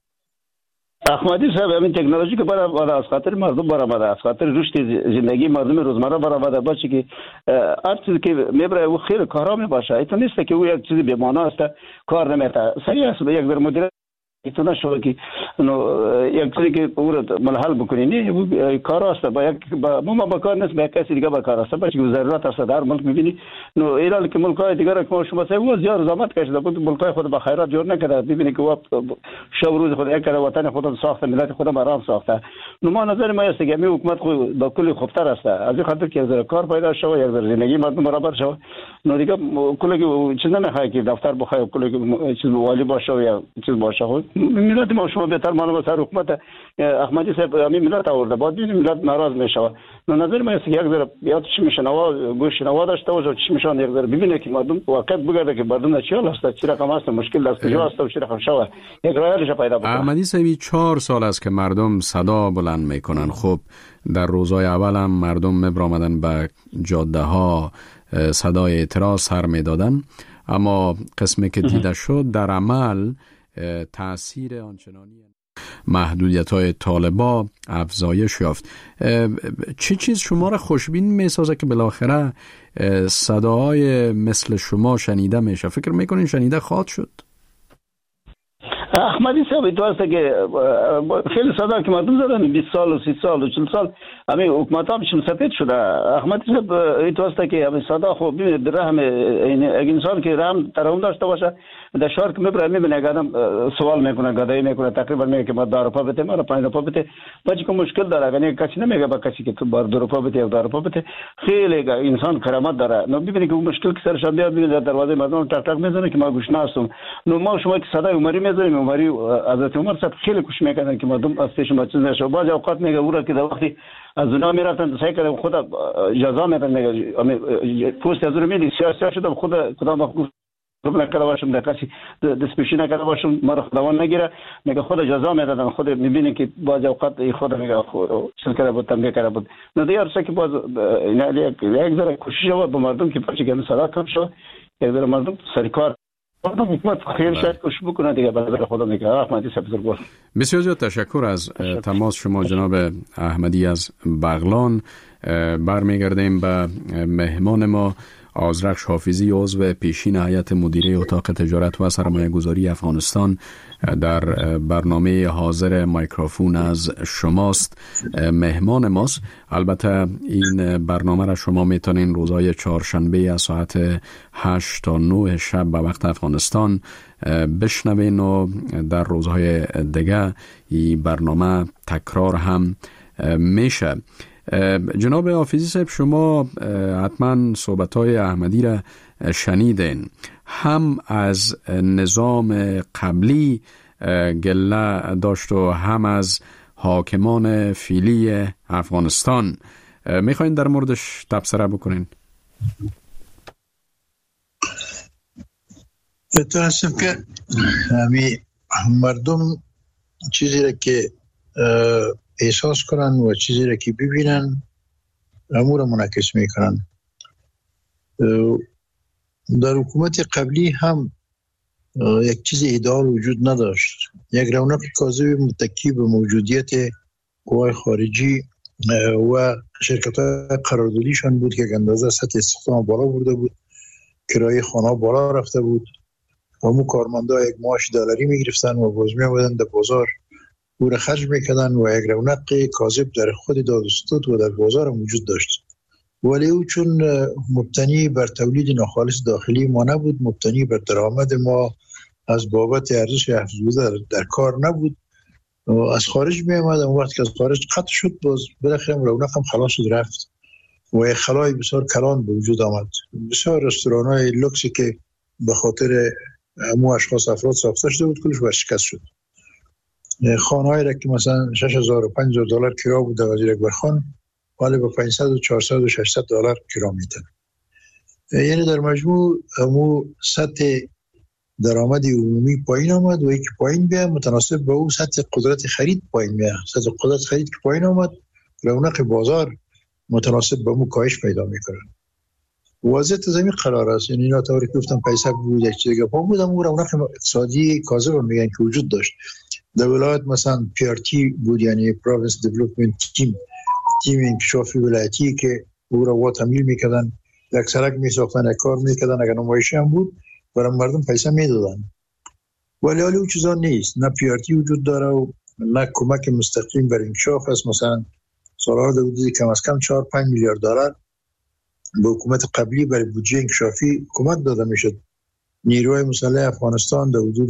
احمدی صاحب همین تکنولوژی که برای از خاطر مردم برآمده، از خاطر رشد زندگی مردم روزمره برآمده، باشه که هر چیزی که میبره او خیلی کارا میباشه. ایتون نیست که او یک چیزی به معنا است کار نمیته. صحیح است یک در مدیر ایتون نشود که یک چیزی که او را منحل بکنی، نه او کار است با با کار نیست، با کسی دیگه با کار است. باشه که ضرورت است در ملک میبینی. نو ایران که ملک‌های دیگر که شما سه او زیاد زحمت کشیده بود، ملک‌های خود با خیرات جور نکرده. ببینید که او شب روز خود یک وطن خود ساخته، ملت خود آرام ساخته. نو ما نظر ما است که می حکومت خود با کلی خوبتر است. از این خاطر که از کار پیدا شود، یک در زندگی مردم برابر شود. نو دیگه کلی چیز نمیخواد که دفتر بخواد، کلی چیز والی باشه یا چیز باشه خود ملت ما شما بهتر معلوم است حکومت احمدی صاحب همین ملت آورده بعد ببینیم ملت ناراض میشه. نظر من است که یک ذره بیاد چی میشه نوا گوش نوا داشته باشه چی میشه یک ذره ببینه که مردم واقعا بگرده که مردم چی حال است چی رقم است مشکل است کجا است و چی رقم شوه یک رایش پیدا بکنه. احمدی صاحب 4 سال است که مردم صدا بلند میکنن. خب در روزهای اول هم مردم میبرامدن به جاده ها صدای اعتراض سر میدادن، اما قسمی که دیده شد در عمل تأثیر آنچنانی محدودیت‌های طالبا افزایش یافت. چه چیز شما را خوشبین می‌سازه که بالاخره صداهای مثل شما شنیده میشه؟ فکر میکنین شنیده خواهد شد؟ احمدی صاحب ایت واسه که خیلی صدا که مردم زدن 20 سال و 30 سال و 40 سال همه حکومت هم سفید شده. احمدی صاحب ایت واسه که همه صدا خوب ببینید رحم انسان که رحم ترحم داشته باشه در شهر که میبره میبینه آدم سوال میکنه گدایی میکنه تقریبا میگه که ما 10 روپا بده ما 5 روپا بده بچه که مشکل داره یعنی کسی نمیگه با کسی که تو بار 2 روپا بده یا 10 روپا بده. خیلی انسان کرامت داره. نو ببینید که مشکل که سرش بیاد ببینید در دروازه مردم تق تق میزنه که ما گوش ناستم. نو ما شما که صدای عمری میزنیم عمری حضرت عمر صاحب خیلی کوشش میکنن که مردم از پیش ما چیز نشه. بعضی اوقات میگه اورا که در وقتی از اونا میرفتن سعی کردن خود جزا میدن میگه پوست از اون میدی سیاست شده خود خدا مخلوق نکرده باشم در کسی دستپیشی نکرده باشم ما رو خداوند نگیره میگه خود جزا میدادن. خود میبینی که بعضی اوقات خود میگه چیز کرده بود تنبیه کرده بود. نه دیار سه که باز یک ذره کوشش بود به مردم که پاچه که صدا کم شد یک ذره مردم سرکار مردم حکومت خیلی شاید کوشش بکنه دیگه به نظر خودم میگه احمدی صاحب بزرگوار. بسیار زیاد تشکر از تماس شما جناب احمدی از بغلان. برمیگردیم به مهمان ما آذرخش حافظی عضو پیشین هیئت مدیره اتاق تجارت و سرمایه گذاری افغانستان در برنامه حاضر مایکروفون از شماست مهمان ماست. البته این برنامه را شما میتونین روزهای چهارشنبه از ساعت 8 تا 9 شب به وقت افغانستان بشنوین و در روزهای دیگه این برنامه تکرار هم میشه. جناب حافظی صاحب شما حتما صحبت‌های احمدی را شنیدین. هم از نظام قبلی گله داشت و هم از حاکمان فعلی افغانستان. میخواین در موردش تبصره بکنین؟ تو هستم که مردم چیزی را که احساس کنن و چیزی را که ببینن امور را منعکس میکنن. در حکومت قبلی هم یک چیز ایدئال وجود نداشت. یک رونق کاذب متکی به موجودیت قوای خارجی و شرکت‌های قراردادیشان بود که اندازه سطح استخدام بالا برده بود، کرایه خانه بالا رفته بود و همون کارمندا یک معاش دلاری میگرفتن و باز میآمدن در بازار او را خرج میکردن و یک رونق کاذب در خود دادستود و در بازار وجود داشت. ولی او چون مبتنی بر تولید ناخالص داخلی ما نبود، مبتنی بر درآمد ما از بابت ارزش افزوده در کار نبود، از خارج می آمد. اون وقت که از خارج قطع شد باز بالاخره رونق هم خلاص شد رفت و یک خلای بسیار کلان به وجود آمد. بسیار رستوران‌های لوکسی که به خاطر همو اشخاص افراد ساخته شده بود کلش ورشکست شد. خانه‌ای را که مثلا 6000 و 5000 دلار کرا بود در وزیر اکبر خان حالا با 500 و 400 و 600 دلار کرا میدن. یعنی در مجموع همو سطح درآمد عمومی پایین آمد و یک پایین بیا متناسب با او سطح قدرت خرید پایین بیا. سطح قدرت خرید که پایین آمد رونق بازار متناسب با او کاهش پیدا میکنه. وضعیت زمین قرار است. یعنی اینا طوری که گفتم پیسه بود یک چیزی که پا بود اما رونق اقتصادی کاذب میگن که وجود داشت. در ولایت مثلا PRT بود، یعنی Province Development Team، تیم انکشافی ولایتی که او را تمویل میکردن، یک سرک میساختن، یک کار میکردن، اگر نمایشی هم بود برای مردم پیسه میدادن. ولی حالی او چیزا نیست. نه PRT وجود داره و نه کمک مستقیم بر انکشاف است. مثلا سالها در حدود کم از کم 4-5 میلیارد دلار به حکومت قبلی برای بودجه انکشافی کمک داده میشد. نیروهای مسلح افغانستان در حدود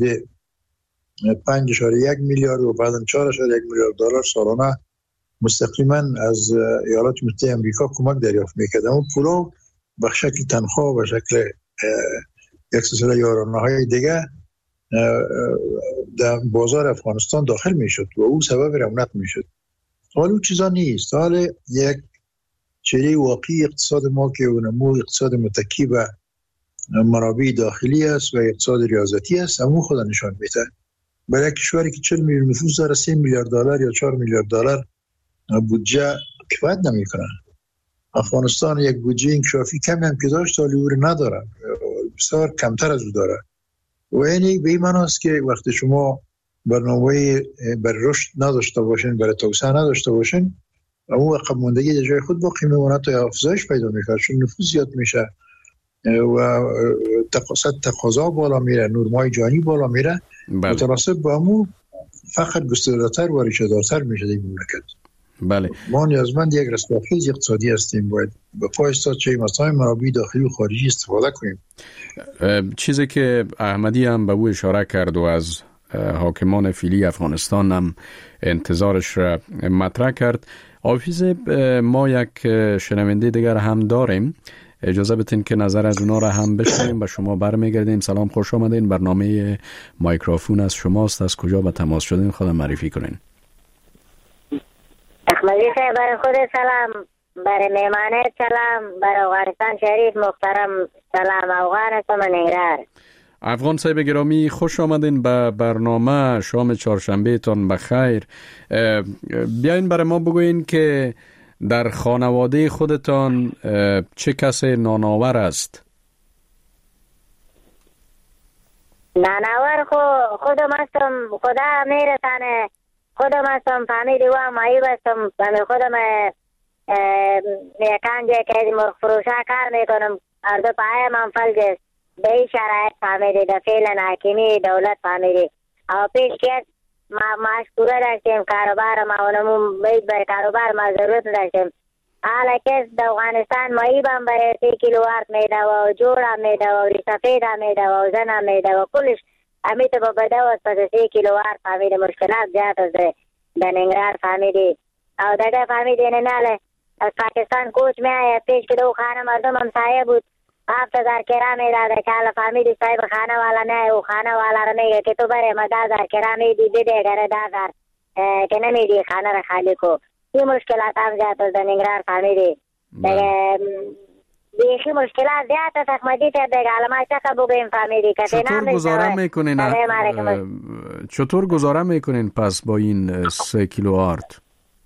5.1 میلیارد و بعداً 4.1 میلیارد دلار سالانه مستقیما از ایالات متحده آمریکا کمک دریافت میکرد. اما پولا به شکل تنخواه و به شکل یک سلسله یارانه‌های دیگه در بازار افغانستان داخل میشد و او سبب رونق میشد. حال او چیزا نیست. حال یک چهره واقعی اقتصاد ما که اونمو اقتصاد متکی به منابع داخلی است و اقتصاد ریاضتی است، همون خدا نشان میده. برای کشوری که 40 میلیون نفوس داره 3 میلیارد دلار یا 4 میلیارد دلار بودجه کفایت نمیکنه. افغانستان یک بودجه انکشافی کمی هم که داشت ولی او نداره، بسیار کمتر از او داره. و یعنی به این معنی است که وقتی شما برنامه برای رشد نداشته باشین، برای توسعه نداشته باشین، اون عقب ماندگی در جای خود باقی میمونه تا افزایش پیدا میکنه، چون نفوذ زیاد میشه و تقاضا بالا میره، نورمای جانی بالا میره، متناسب با همون فقط گسترده‌تر و ریشه‌دارتر میشه این مملکت. بله. ما نیازمند یک رستاخیز اقتصادی هستیم، باید به پای استاد چه مسائل منابع داخلی و خارجی استفاده کنیم. چیزی که احمدی هم به او اشاره کرد و از حاکمان فعلی افغانستان هم انتظارش را مطرح کرد. حافظ، ما یک شنونده دیگر هم داریم، اجازه بدین که نظر از اونا را هم بشنویم. به شما برمیگردیم. سلام، خوش آمدین. برنامه مایکروفون از شماست. از کجا به تماس شدین خودم معرفی کنین. احمدی صاحب، برای خود سلام، برای مهمانت سلام، برای افغانستان شریف محترم سلام. افغان هستم، نگران. افغان صاحب گرامی، خوش آمدین به برنامه. شام چهارشنبه تان بخیر. بیاین برای ما بگوین که در خانواده خودتان چه کسی نانآور است؟ نانآور خودم هستم، خدا میرسانه. خودم هستم، فامیلی و مایب هستم. خودم یکانجه که مرغ فروشا کار میکنم. اردو پایم هم فلج است. به این شرایط فامیلی ده فعلا حاکمی دولت فامیلی او پیش که ما پورا داشتیم کاروبار ما اونمون باید برای کاروبار ما ضرورت داشتیم. حالا که در افغانستان مایب هم برای 3 کیلو آرد میده و جور هم میده و ریسفید هم میده و زن هم میده و کلش امیت با بده و پس 3 کیلو آرد فامیلی مشکلات زیاد از در ننگرهار فامیلی او دیگه فامیلی نناله از پاکستان کوچ می آید. پیش که دو خانه مردم هم سایه بود 7,000 کرا میداده که حالا فامیلی صاحب خانه والا نه او خانه والا رو میگه که تو بره ما 10,000 کرا میدی بده گره 10,000 که نمیدی خانه رو خالی کو. این مشکلات هم زیاد از در ننگرهار فامیلی بیخی مشکلات زیاد است. احمدی صاحب دیگه حالا ما چقدر بگویم فامیلی که چطور گزاره میکنین پس با این 3 کیلو آرد؟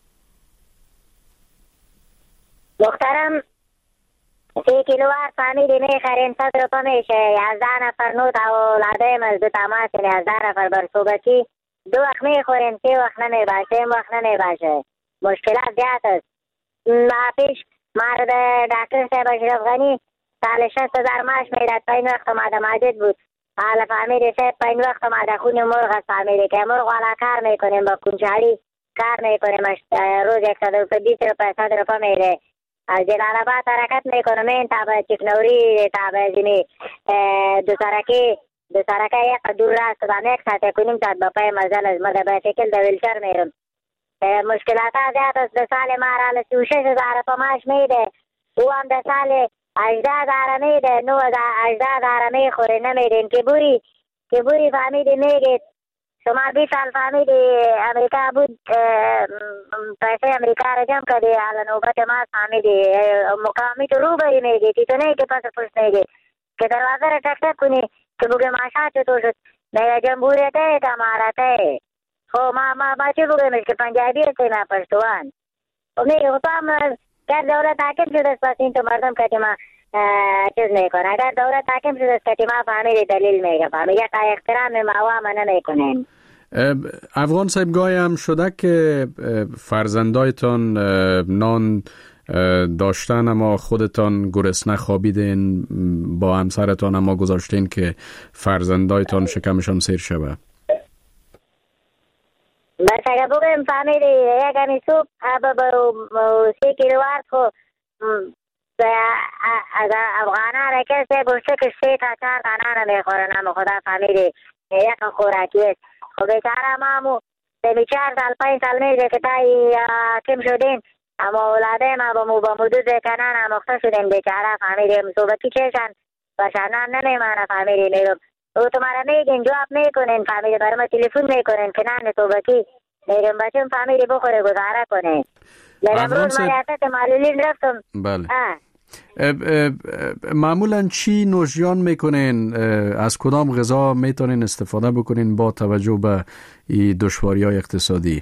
محترم 3 کیلو آرد فامیلی میخرین 100 روپا میشه. 11 نفر نوت اولاده از دو تماس 11 نفر بر صوبتی 2 وقت میخورین 3 وقت نمیباشه 1 وقت نمیباشه. مشکلات زیاد است. پیش مرد دکتر صاحب اشرف غنی سال 60,000 معاش میداد. پین وقت آمده ماجد بود. حالا فامیلی صاحب پین وقت آمده خونی مرغ است. فامیلی که مرغ والا کار میکنیم با کنچالی کار میکنیم روز 100 روپا 20 روپا 100 روپا میده. از جلال آباد حرکت میکنم این تا به چکنوری تا به جنی دو سرکه یک دور راست و یک ساعت کنیم تا به پای مزل از مده بایسیکل در ویلچر میرم. مشکلات ها زیاد است. در سال مارال 36,000 روپا معاش میده. او هم در سال 18,000 میده. 18,000 میخوره نمیدین که بوری فامیلی میگید شما 20 سال فامیلی امریکا بود پیسه امریکا را جمع کردی. حالا نوبت ما فامیلی مقامی تو رو بری میگی تو نه که پس پشت میگی که دروازه را تک کنی که بگه ماشا چطور شد میگه جمهوریت ہے تمارت خب ما چه بگویمش که پنجابی هستیم ما پشتوان و میگه خب هم گر دولت حاکم شده است پس این تو مردم که ما چیز میکنه. اگر دولت حاکم شده است که ما فامیلی دلیل میگه فامیلی که احترام ما نمیکنیم. افغان صاحب گاهی هم شده که فرزندایتان نان داشتن اما خودتان گرسنه خوابیدین با همسرتان اما گذاشتین که فرزندایتان شکمشان سیر شوه؟ بس اگه بگیم فامیلی یک همی سوپ 3 کیلو آرد خو از افغانه را کسی گوشته که 3 تا 4 دانه را میخورن اما خدا فامیلی یک خوراکی است. خب بیچاره مامو به 4 سال 5 سال میده که تایی کم شدین اما اولاده ما با مدود کنن مخته شدین بیچاره فامیلی صوبتی چشن و شنان نمیمانه فامیلی میگم او تو مرا میگین جواب میکنین، فهمیدی برای ما تلفن میکنین که نان توبکی میگم بچم فهمیدی بخوره گزاره کنه. لیکن روز من ریاست معلولین رفتم. بله. معمولا چی نوشیان میکنین؟ از کدام غذا میتونین استفاده بکنین با توجه به این دشواری‌های اقتصادی؟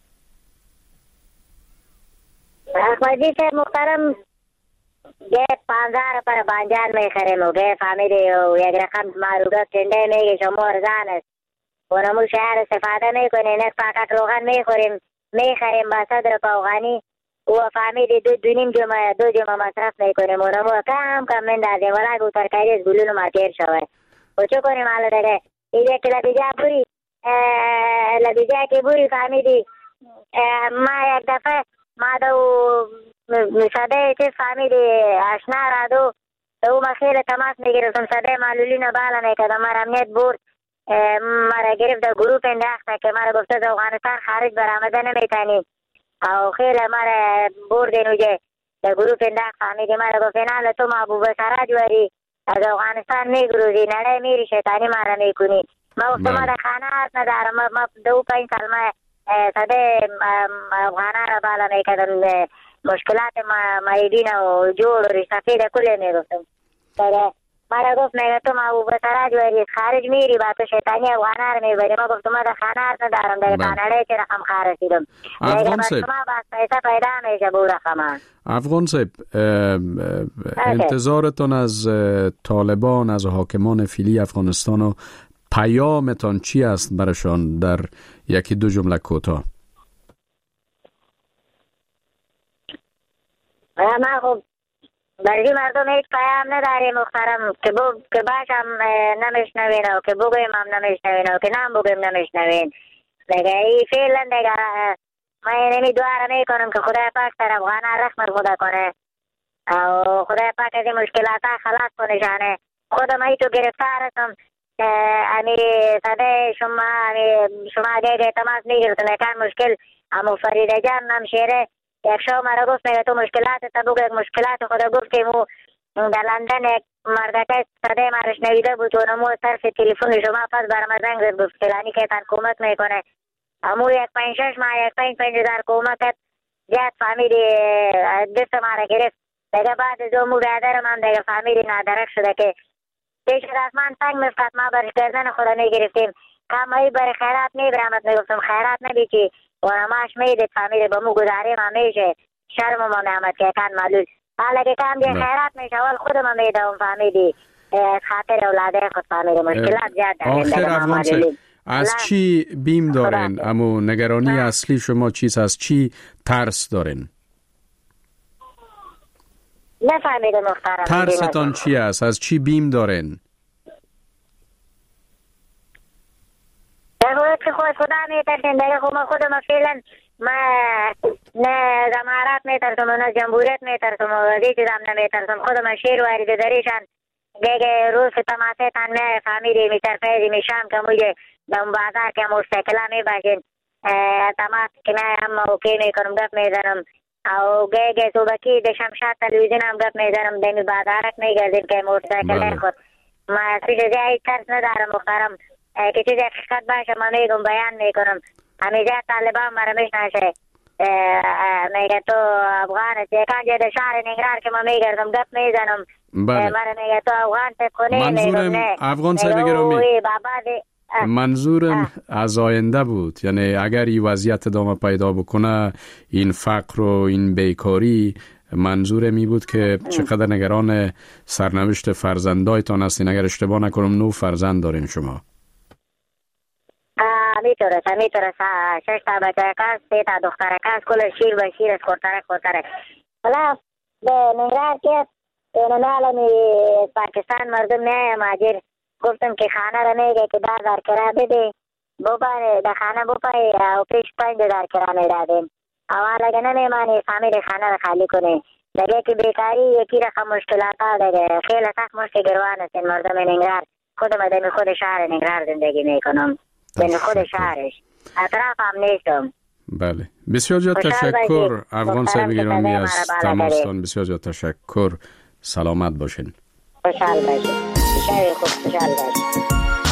احمدی صاحب محترم یه 15 پر بانجان میخریم و یه فهمیدی و یک رقم معروضات چنده میگه شما ارزان است و نمو شهر استفاده میکنیم. یک پاکت روغن میخریم با 100 روپا افغانی و فهمیدی دو جمعه مصرف میکنیم و نمو کم مندازیم ولی که ترکاری از گلون ما تیر شود و چو کنیم حالا دیگه ایده که لبیجه که بوری فهمیدی ما یک دفعه ما دو صده چیز فهمیدی اشنا را دو ما خیلی تماس میگرفتم صده معلولین بالا میکردم مرا امنیت برد مرا گرفت در گروپ انداخته که مرا گفته از افغانستان خارج برآمده نمیتونی او خیلی مرا بردین اوجه در گروپ انداخت فهمیدی مرا گفتین حالا تو محبوب سراج وری از افغانستان میگروزی نره میری شیطانی مرا میکنی. ما گفتم ما در خانه هست ندارم ما 2-5 سال ما صده افغانه را بالا میکردم مشکلات مریدین و جوڑ و رشتفید کلی میگفتم. مرا گفت میگه تو محبوب سراج وری خارج میری با تو شیطانی افغانه را میبری. ما گفتم ما در خانه هست ندارم در کاناده چه رقم خارسیدم. افغان صاحب پیسه پیدا میشه بو رقم. افغان صاحب انتظارتون از طالبان، از حاکمان فعلی افغانستان و پیامتان چی است برشان در 1-2 جمله کوتاه؟ ما خب برای مردم هیچ پیام نداریم محترم که باشم نمیشنوین و که بگویم هم نمیشنوین و که نام بگویم نمیشنوین. دیگه ای فعلا دیگه ما اینمی دعا را میکنم که خدای پاک در افغان رحمت خدا کنه و خدای پاک از این مشکلات خلاص کنه شانه. خودم ای تو گرفتار هستم امی صده شما دیگه تماس میگرفتم یکان مشکل امو فریده جان نمشیره یک شو مرا گفت میگه تو مشکلات تا بگو یک مشکلات خدا گفت که مو در لندن یک مردکه صده مرش نویده بود و نمو صرف تلفن شما پس برام زنگ زد گفت فلانی که تن کمک میکنه امو 1-5-6 ماه 5,000 کمکت زیاد فهمیدی دست مرا گرفت. دیگه بعد از امو برادرم هم دیگه فهمیدی نادرک شده که پیش از آسمان تنگ میفتد ما برش گردن خدا میگرفتیم کامایی برای خیرات میبرامد میگفتم خیرات نبیچی و نماش میدید فهمیده با مو گذاریم همیشه شرم ما نعمت که کن معلول حالا که کم دیگه خیرات میشه اول خودم میدم فهمیدی خاطر اولاده خود فهمیده مشکلات زیاد آخر افغان صاحب از چی بیم دارین؟ اما نگرانی اصلی شما چیست؟ از چی ترس دارین؟ نفهمیده محترم. ترستان چی است؟ از چی بیم دارین؟ که خدا میترسیم دیگه خودم فعلا ما نه زمارات میترسم و نه جمهوریت میترسم و دیگه چیزم نمیترسم. خودم شیر وارده دریشان دیگه روز تماسه تن می فهمیدی میترفیدی میشم که موجه دم بازار که مستقلا میباشین تماس که نه هم اوکی میکنم گفت میزنم او گه صبحکی د شمشاد تلویزیون هم گپ میزنم دمی بازارک میگردیم که موتورسایکل خود ما پیش زیاد ترس ندارم محترم که چیز حقیقت باشه ما میگم بیان میکنم. همیشه طالبان مرا میشناسه میگه تو افغان هستی یکان جه در شهر ننگرهار که ما میگردم گپ میزنم مرا میگه تو افغان تکنی میگم نه افغان صاحب گرامی منظورم از آینده بود، یعنی اگر این وضعیت ادامه پیدا بکنه این فقر و این بیکاری، منظور می بود که چقدر نگران سرنوشت فرزندایتان هستین. اگر اشتباه نکنم 9 فرزند دارین شما. میتورست 6 تا بچه کاست 3 تا دختره کاست کل شیر و شیر است خورترک حالا به ننگرهار که نمالامی پاکستان مردم میای ماجر گفتم که خانه را میگه که 10,000 کرا بده بباره در خانه بپایی و پیش 5,000 کرا میدادیم اول اگه نمیمانی فامیل خانه را خالی کنه دیگه که بیکاری یکی رقم مشکلات ها دیگه خیلی سخت مشکل گروان هستین مردم ننگرهار. خودم دمی خود شهر ننگرهار زندگی میکنم دمی خود شهرش اطراف هم نیستم. بله بسیار زیاد تشکر افغان صاحب گرامی از تماستان. بسیار زیاد تشکر. سلامت باشین. خوشحال باشین. خوشحال باشین.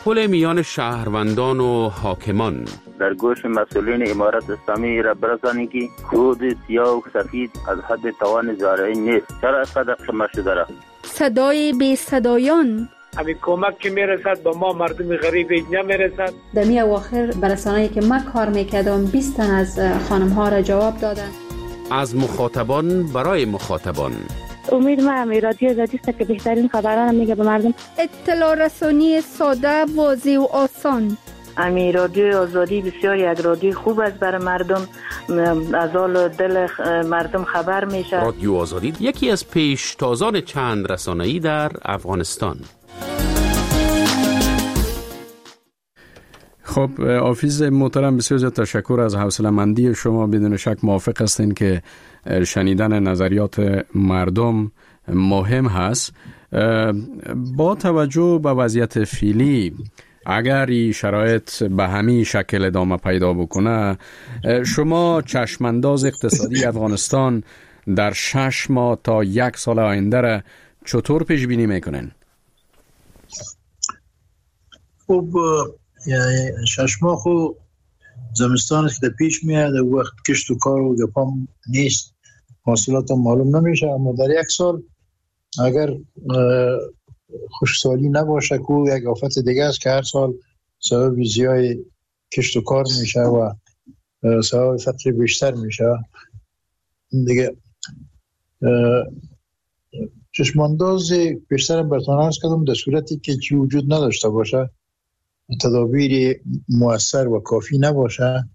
پل میان شهروندان و حاکمان. در گوش مسئولین امارت اسلامی را برسانید که کود سیاه و سفید از حد توان زارعی نیست. چرا اینقدر قیمت شده را؟ صدای بی صدایان. همین کمک که میرسد به ما مردم غریب نمیرسد. در می اواخر برسانه‌ای که من کار میکردم 20 تن از خانم ها را جواب دادن. از مخاطبان برای مخاطبان. امید ما همی رادیو آزادی است که بهترین خبران میگه به مردم. اطلاع رسانی ساده، واضح و آسان. امی رادیو آزادی بسیار یک رادیو خوب است برای مردم، از حال دل مردم خبر میشه. رادیو آزادی یکی از پیشتازان چند رسانه‌ای در افغانستان. خب آفیز محترم، بسیار زیاد تشکر از حوصله‌مندی شما. بدون شک موافق هستین که شنیدن نظریات مردم مهم هست. با توجه به وضعیت فعلی، اگر این شرایط به همین شکل ادامه پیدا بکنه، شما چشمانداز اقتصادی افغانستان در 6 ماه تا 1 سال آینده را چطور پیش بینی میکنین؟ خب 6 ماه خو زمستان است که پیش میاد، وقت کشت و کار و گپام نیست، حاصلات معلوم نمیشه. اما در 1 سال اگر خوشسالی نباشه که یک آفت دیگه است که هر سال سبب زیای کشت و کار میشه و سبب فقر بیشتر میشه دیگه. چشمانداز بیشتر برتان عرض کردم در صورتی که چی وجود نداشته باشه، تدابیر مؤثر و کافی نباشه،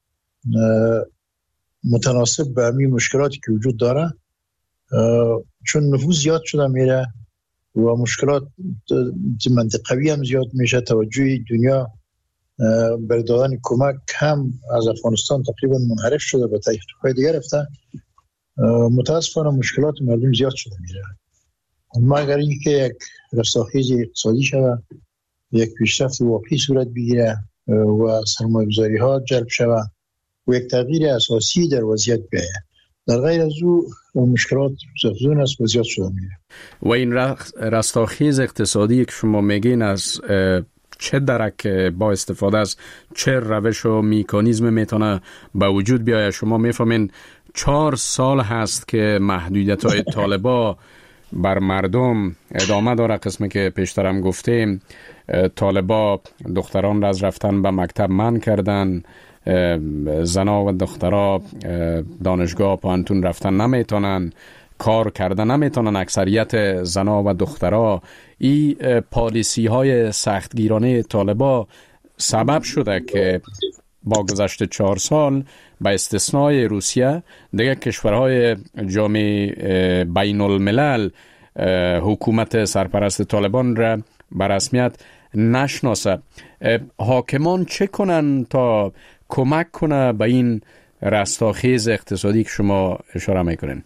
متناسب به همین مشکلاتی که وجود داره، چون نفوذ زیاد شده میره و مشکلات منطقوی هم زیاد میشه، توجه دنیا برای دادن کمک هم از افغانستان تقریبا منحرف شده، به طرف‌های دیگر رفته. متاسفانه مشکلات مردم زیاد شده میره. اما اگر اینکه یک رستاخیز اقتصادی شود، یک پیشرفت واقعی صورت بگیره و سرمایه‌گذاری ها جلب شود و یک تغییر اساسی در وضعیت بیاید، در غیر از او مشکلات زفزون است و زیاد شده میره. و این رستاخیز اقتصادی که شما میگین از چه درک با استفاده از چه روش و میکانیزم میتونه به وجود بیاید؟ شما میفهمین 4 سال هست که محدودیت‌های طالبا بر مردم ادامه داره. قسمی که پیشترم گفتیم، طالبا دختران را از رفتن به مکتب منع کردن، زنا و دخترها دانشگاه پانتون رفتن نمیتونن، کار کردن نمیتونن. اکثریت زنا و دخترها این پالیسی های سختگیرانه طالبا سبب شده که با گذشت 4 سال به استثنای روسیه دیگه کشورهای جامعه بین الملل حکومت سرپرست طالبان را به رسمیت نشناسه. حاکمان چه کنن تا کمک کنه به این رستاخیز اقتصادی که شما اشاره میکنین؟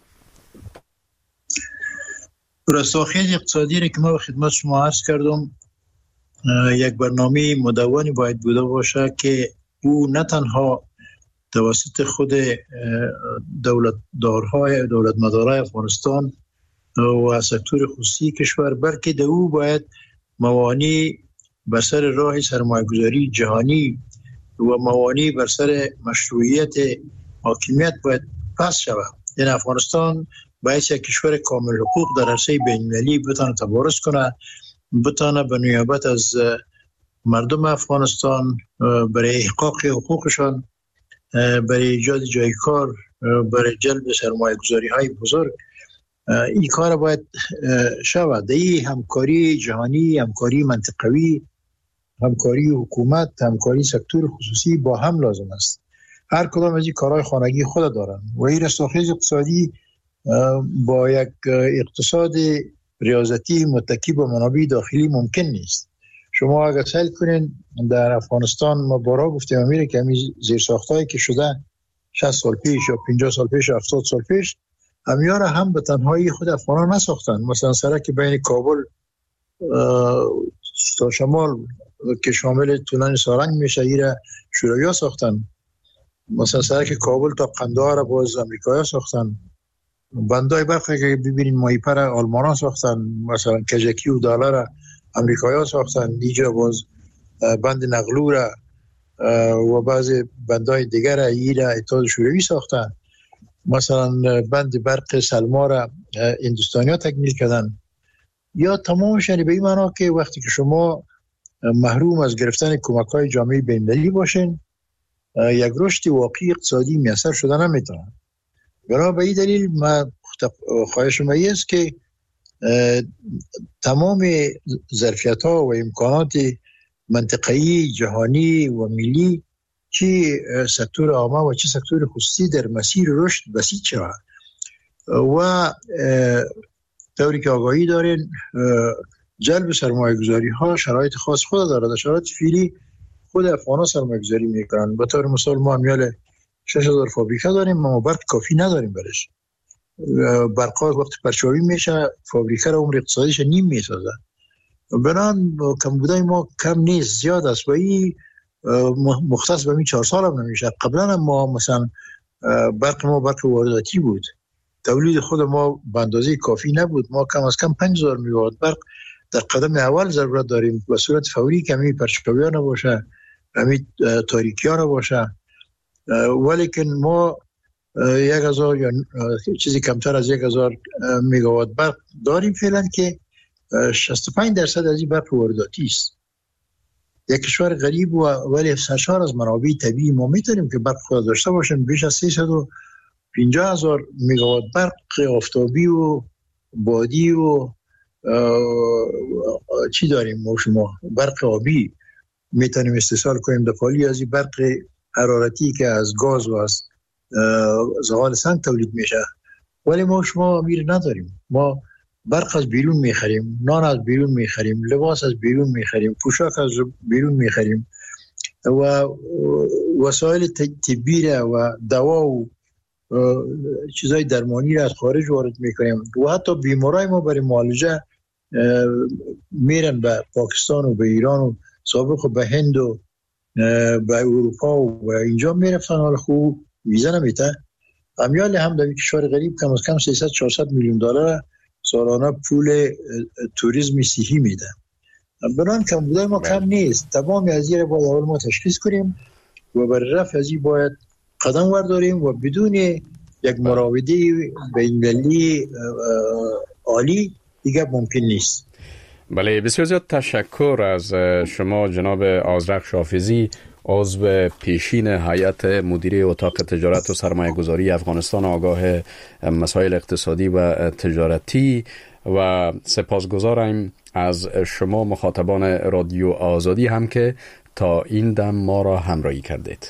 رستاخیز اقتصادی را که ما به خدمت شما عرض کردم، یک برنامه مدونی باید بوده باشه که او نه تنها توسط خود دولتدارهای دولتمدارهای افغانستان و سکتور خصوصی کشور، بلکه در او باید موانع بر سر راه سرمایه‌گذاری جهانی و موانع بر سر مشروعیت حاکمیت باید پس شود. این افغانستان باید یک کشور کامل حقوق در عرصه بین‌المللی بتونه تبارز کنه، بتونه به نیابت از مردم افغانستان برای احقاق حقوقشان، برای ایجاد جای کار، برای جلب سرمایه‌گذاری های بزرگ، این کار باید شود. این همکاری جهانی، همکاری منطقوی، همکاری حکومت، همکاری سکتور خصوصی با هم لازم است. هر کدام از این کارهای خانگی خود دارن و این رستاخیز اقتصادی با یک اقتصاد ریاضتی متکی به منابع داخلی ممکن نیست. شما اگر سعی کنین در افغانستان، ما بارها گفتیم امیره که همین زیرساختایی که شده 60 سال پیش یا 50 سال پیش یا 70 سال پیش، همیاره هم به تنهایی خود افغانان نساختن. مثلا سرک بین کابل تا شمال که شامل طولان سارنگ میشه، ایره شوروی‌ها ساختن. مثلا سرک کابل تا قندهار را باز امریکایی‌ها ساختن. بندای برخی که ببینین ماهیپر آلمان‌ها ساختن. مثلا کجکی و داله را امریکایی‌ها ساختن. اینجا باز بند نغلو و بعضی بندهای دیگر ایرا اتحاد شوروی ساختن. مثلا بند برق سلما را هندوستانی ها تکمیل کردن. یا تمامش یعنی به این معنا که وقتی که شما محروم از گرفتن کمک های جامعه بین‌المللی باشین، یک رشد واقعی اقتصادی میسر شده نمیتونن. بنا به این دلیل خواهش من است که تمام ظرفیت ها و امکانات منطقه‌ای، جهانی و ملی، چه سکتور عامه و چه سکتور خصوصی در مسیر رشد بسیج شود و طوری که آگاهی دارین جلب سرمایه گذاری ها شرایط خاص خود دارد. شرایط فعلی خود افغان ها سرمایه گذاری میکنن. به طور مثال ما امیال 6000 فابریکه داریم، ما برق کافی نداریم برش. برق وقت پرچاوی میشه فابریکه را عمر اقتصادیش نیم میسازه. بنان کم بودای ما کم نیست، زیاد است و این مختص به این 4 سال هم نمیشه. قبلا ما مثلا برق ما برق وارداتی بود، تولید خود ما به اندازه کافی نبود. ما کم از کم 5000 میگاوات برق در قدم اول ضرورت داریم به صورت فوری، کمی پرچاوی ها نباشه، کمی تاریکی ها نباشه. ولیکن ما 1000 یا چیزی کمتر از 1000 میگاوات برق داریم فعلا که 65% از این برق وارداتی است. یک کشور غریب ولی سرشار از منابع طبیعی ما میتونیم که برق خود داشته باشیم. بیش از 350,000 میگاوات برق آفتابی و بادی و چی داریم ما شما برق آبی میتونیم استحصال کنیم. دفاعی از این برق حرارتی که از گاز و از زغال سنگ تولید میشه. ولی ما شما امیر نداریم. ما برق از بیرون میخریم، نان از بیرون میخریم، لباس از بیرون میخریم، پوشاک از بیرون میخریم و وسایل طبی و دوا و چیزای درمانی را از خارج وارد میکنیم و حتی بیمارای ما برای معالجه میرن به پاکستان و به ایران و سابق به هند و به اروپا و اینجا میرفتن، حال خوب ویزا نمیده. امیال هم در کشور غریب کم از کم 300-400 میلیون دلار سالانه پول توریسم صحی میده. بنان کم بوده ما کم نیست. تمام از این باید اول ما تشخیص کنیم و بر رفع از این باید قدم ورداریم و بدون یک مراوده بین‌المللی عالی دیگه ممکن نیست. بله، بسیار زیاد تشکر از شما جناب آذرخش حافظی، عضو پیشین هیئت مدیره اتاق تجارت و سرمایه گذاری افغانستان، آگاه مسائل اقتصادی و تجارتی، و سپاسگزارم از شما مخاطبان رادیو آزادی هم که تا این دم ما را همراهی کردید.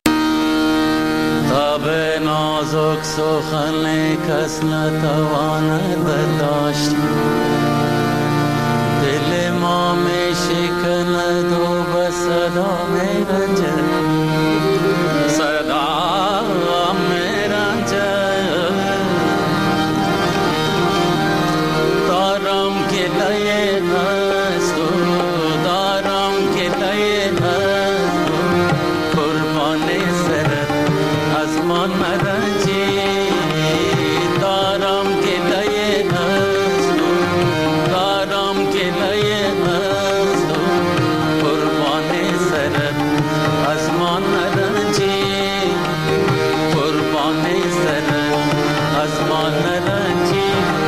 تاب نازک سخن کس نتواند برداشت، دل ما می شکند و به صدا می رنجد، صدا می رنجد. دارم گله از تو، دارم گله از تو، قربان سرت از من مرنجی. دارم گله از تو، دارم گله از تو، قربان سرت از من مرنجی، قربان سرت از من مرنجی.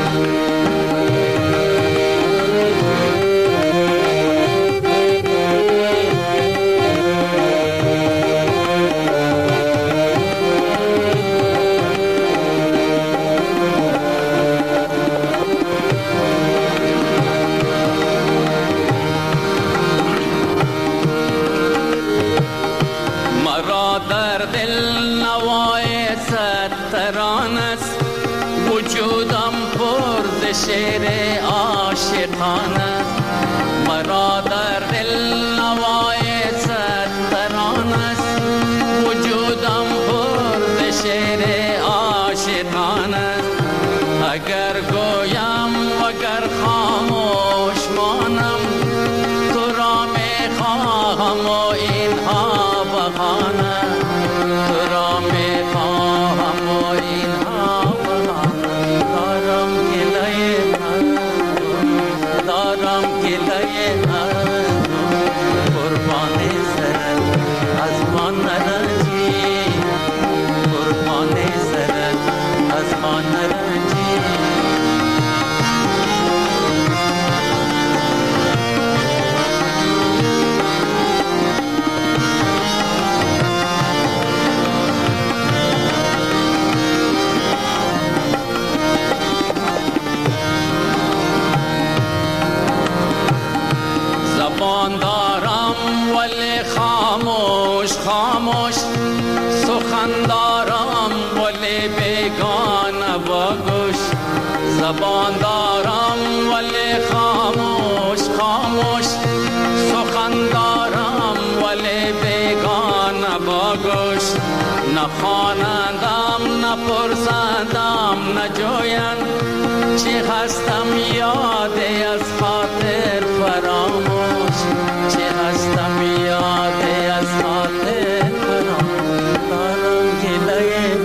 مرا در دل نوای ستران است، وجودم پر ز شعر عاشقان است. مرا در دل نوای ستران است، وجودم پر ز شعر عاشقان است. اگر گویم وگر خاموش مانم، تو را می خواهم و اینها بهانه، تو را می خواهم و اینها بهانه. دارم گله از تو، دارم گله از تو، قربان سخن دارم ولی بیگانه با گوش، زبان دارم ولی خاموش خاموش. سخن دارم ولی بیگانه با گوش، نخوانندم نپرسندم نجویند چی هستم یادی از خاطر فراموش، چی هستم یادی از خاطر فراموش. دارم گله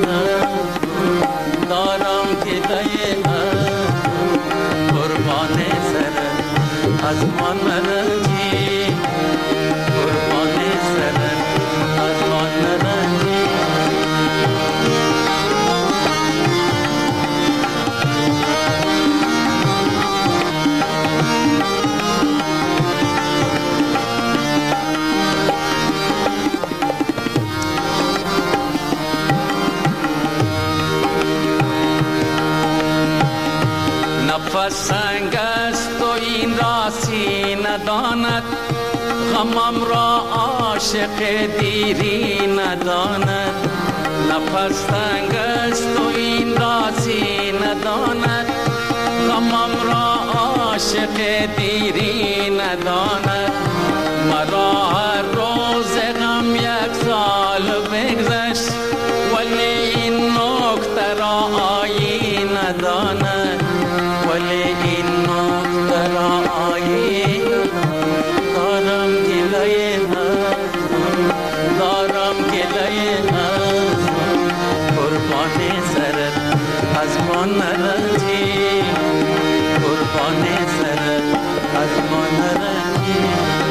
دارم گله قربان سرت از من نرنجی، قربان سرت از من نرنجی. نفس سنگ است و این راسی نداند، غمم را عاشق دیری نداند. نفس سنگ است و این راسی نداند، غمم را عاشق دیری نداند. مرا هر روز غم یک سال بگذشت، ولی این نکته را آیین نداند، ولی این نکته را آیین نداند. دارم گله دارم گله قربان سرت از من نرنجی، قربان سرت از من نرنجی.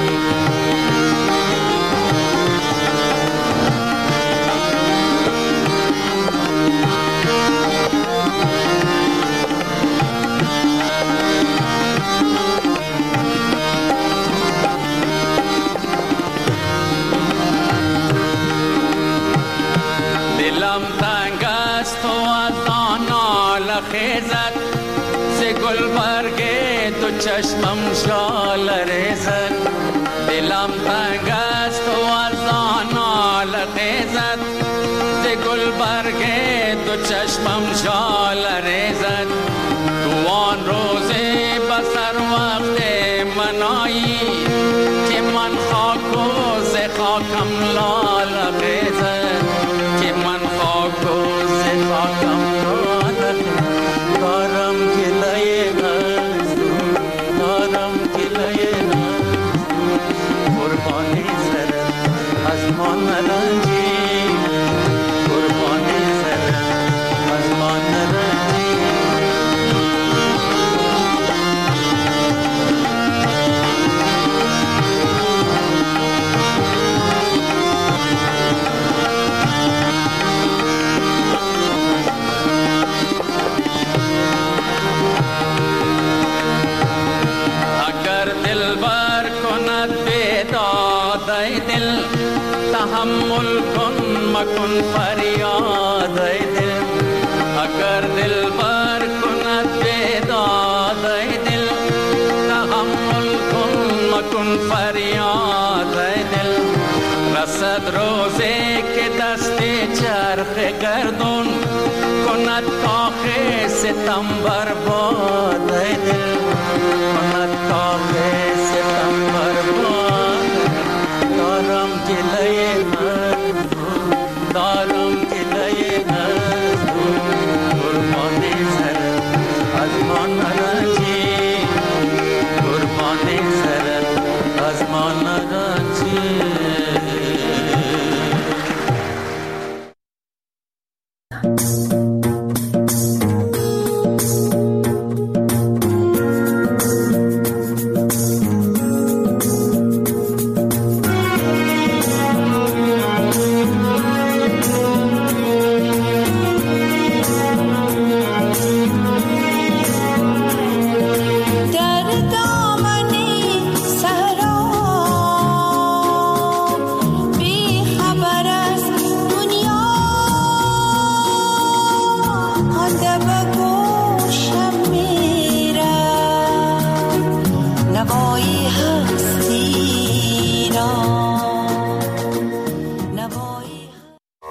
دلم تنگ است و از آن ناله خیزد، ز گلبرگ تو چشمم شاله ریزد. دلم تنگ است و از آن ناله خیزد، ز گلبرگ تو چشمم شاله ریزد. تو آن روز بسر وقت منایی که من خاک و ز خاکم لاله خیزد، که من خاک و ز خاکم لاله خیزد. دارم گله دارم گله قربان سرت از من نرنجی، قربان سرت از من نرنجی. دل تحمل کن مکن فریاد دل، اگر دل بر کند بیداد دل. تحمل کن مکن فریاد دل، رسد روزی که دست چرخ گردون کند کاخ ستم برباد دل.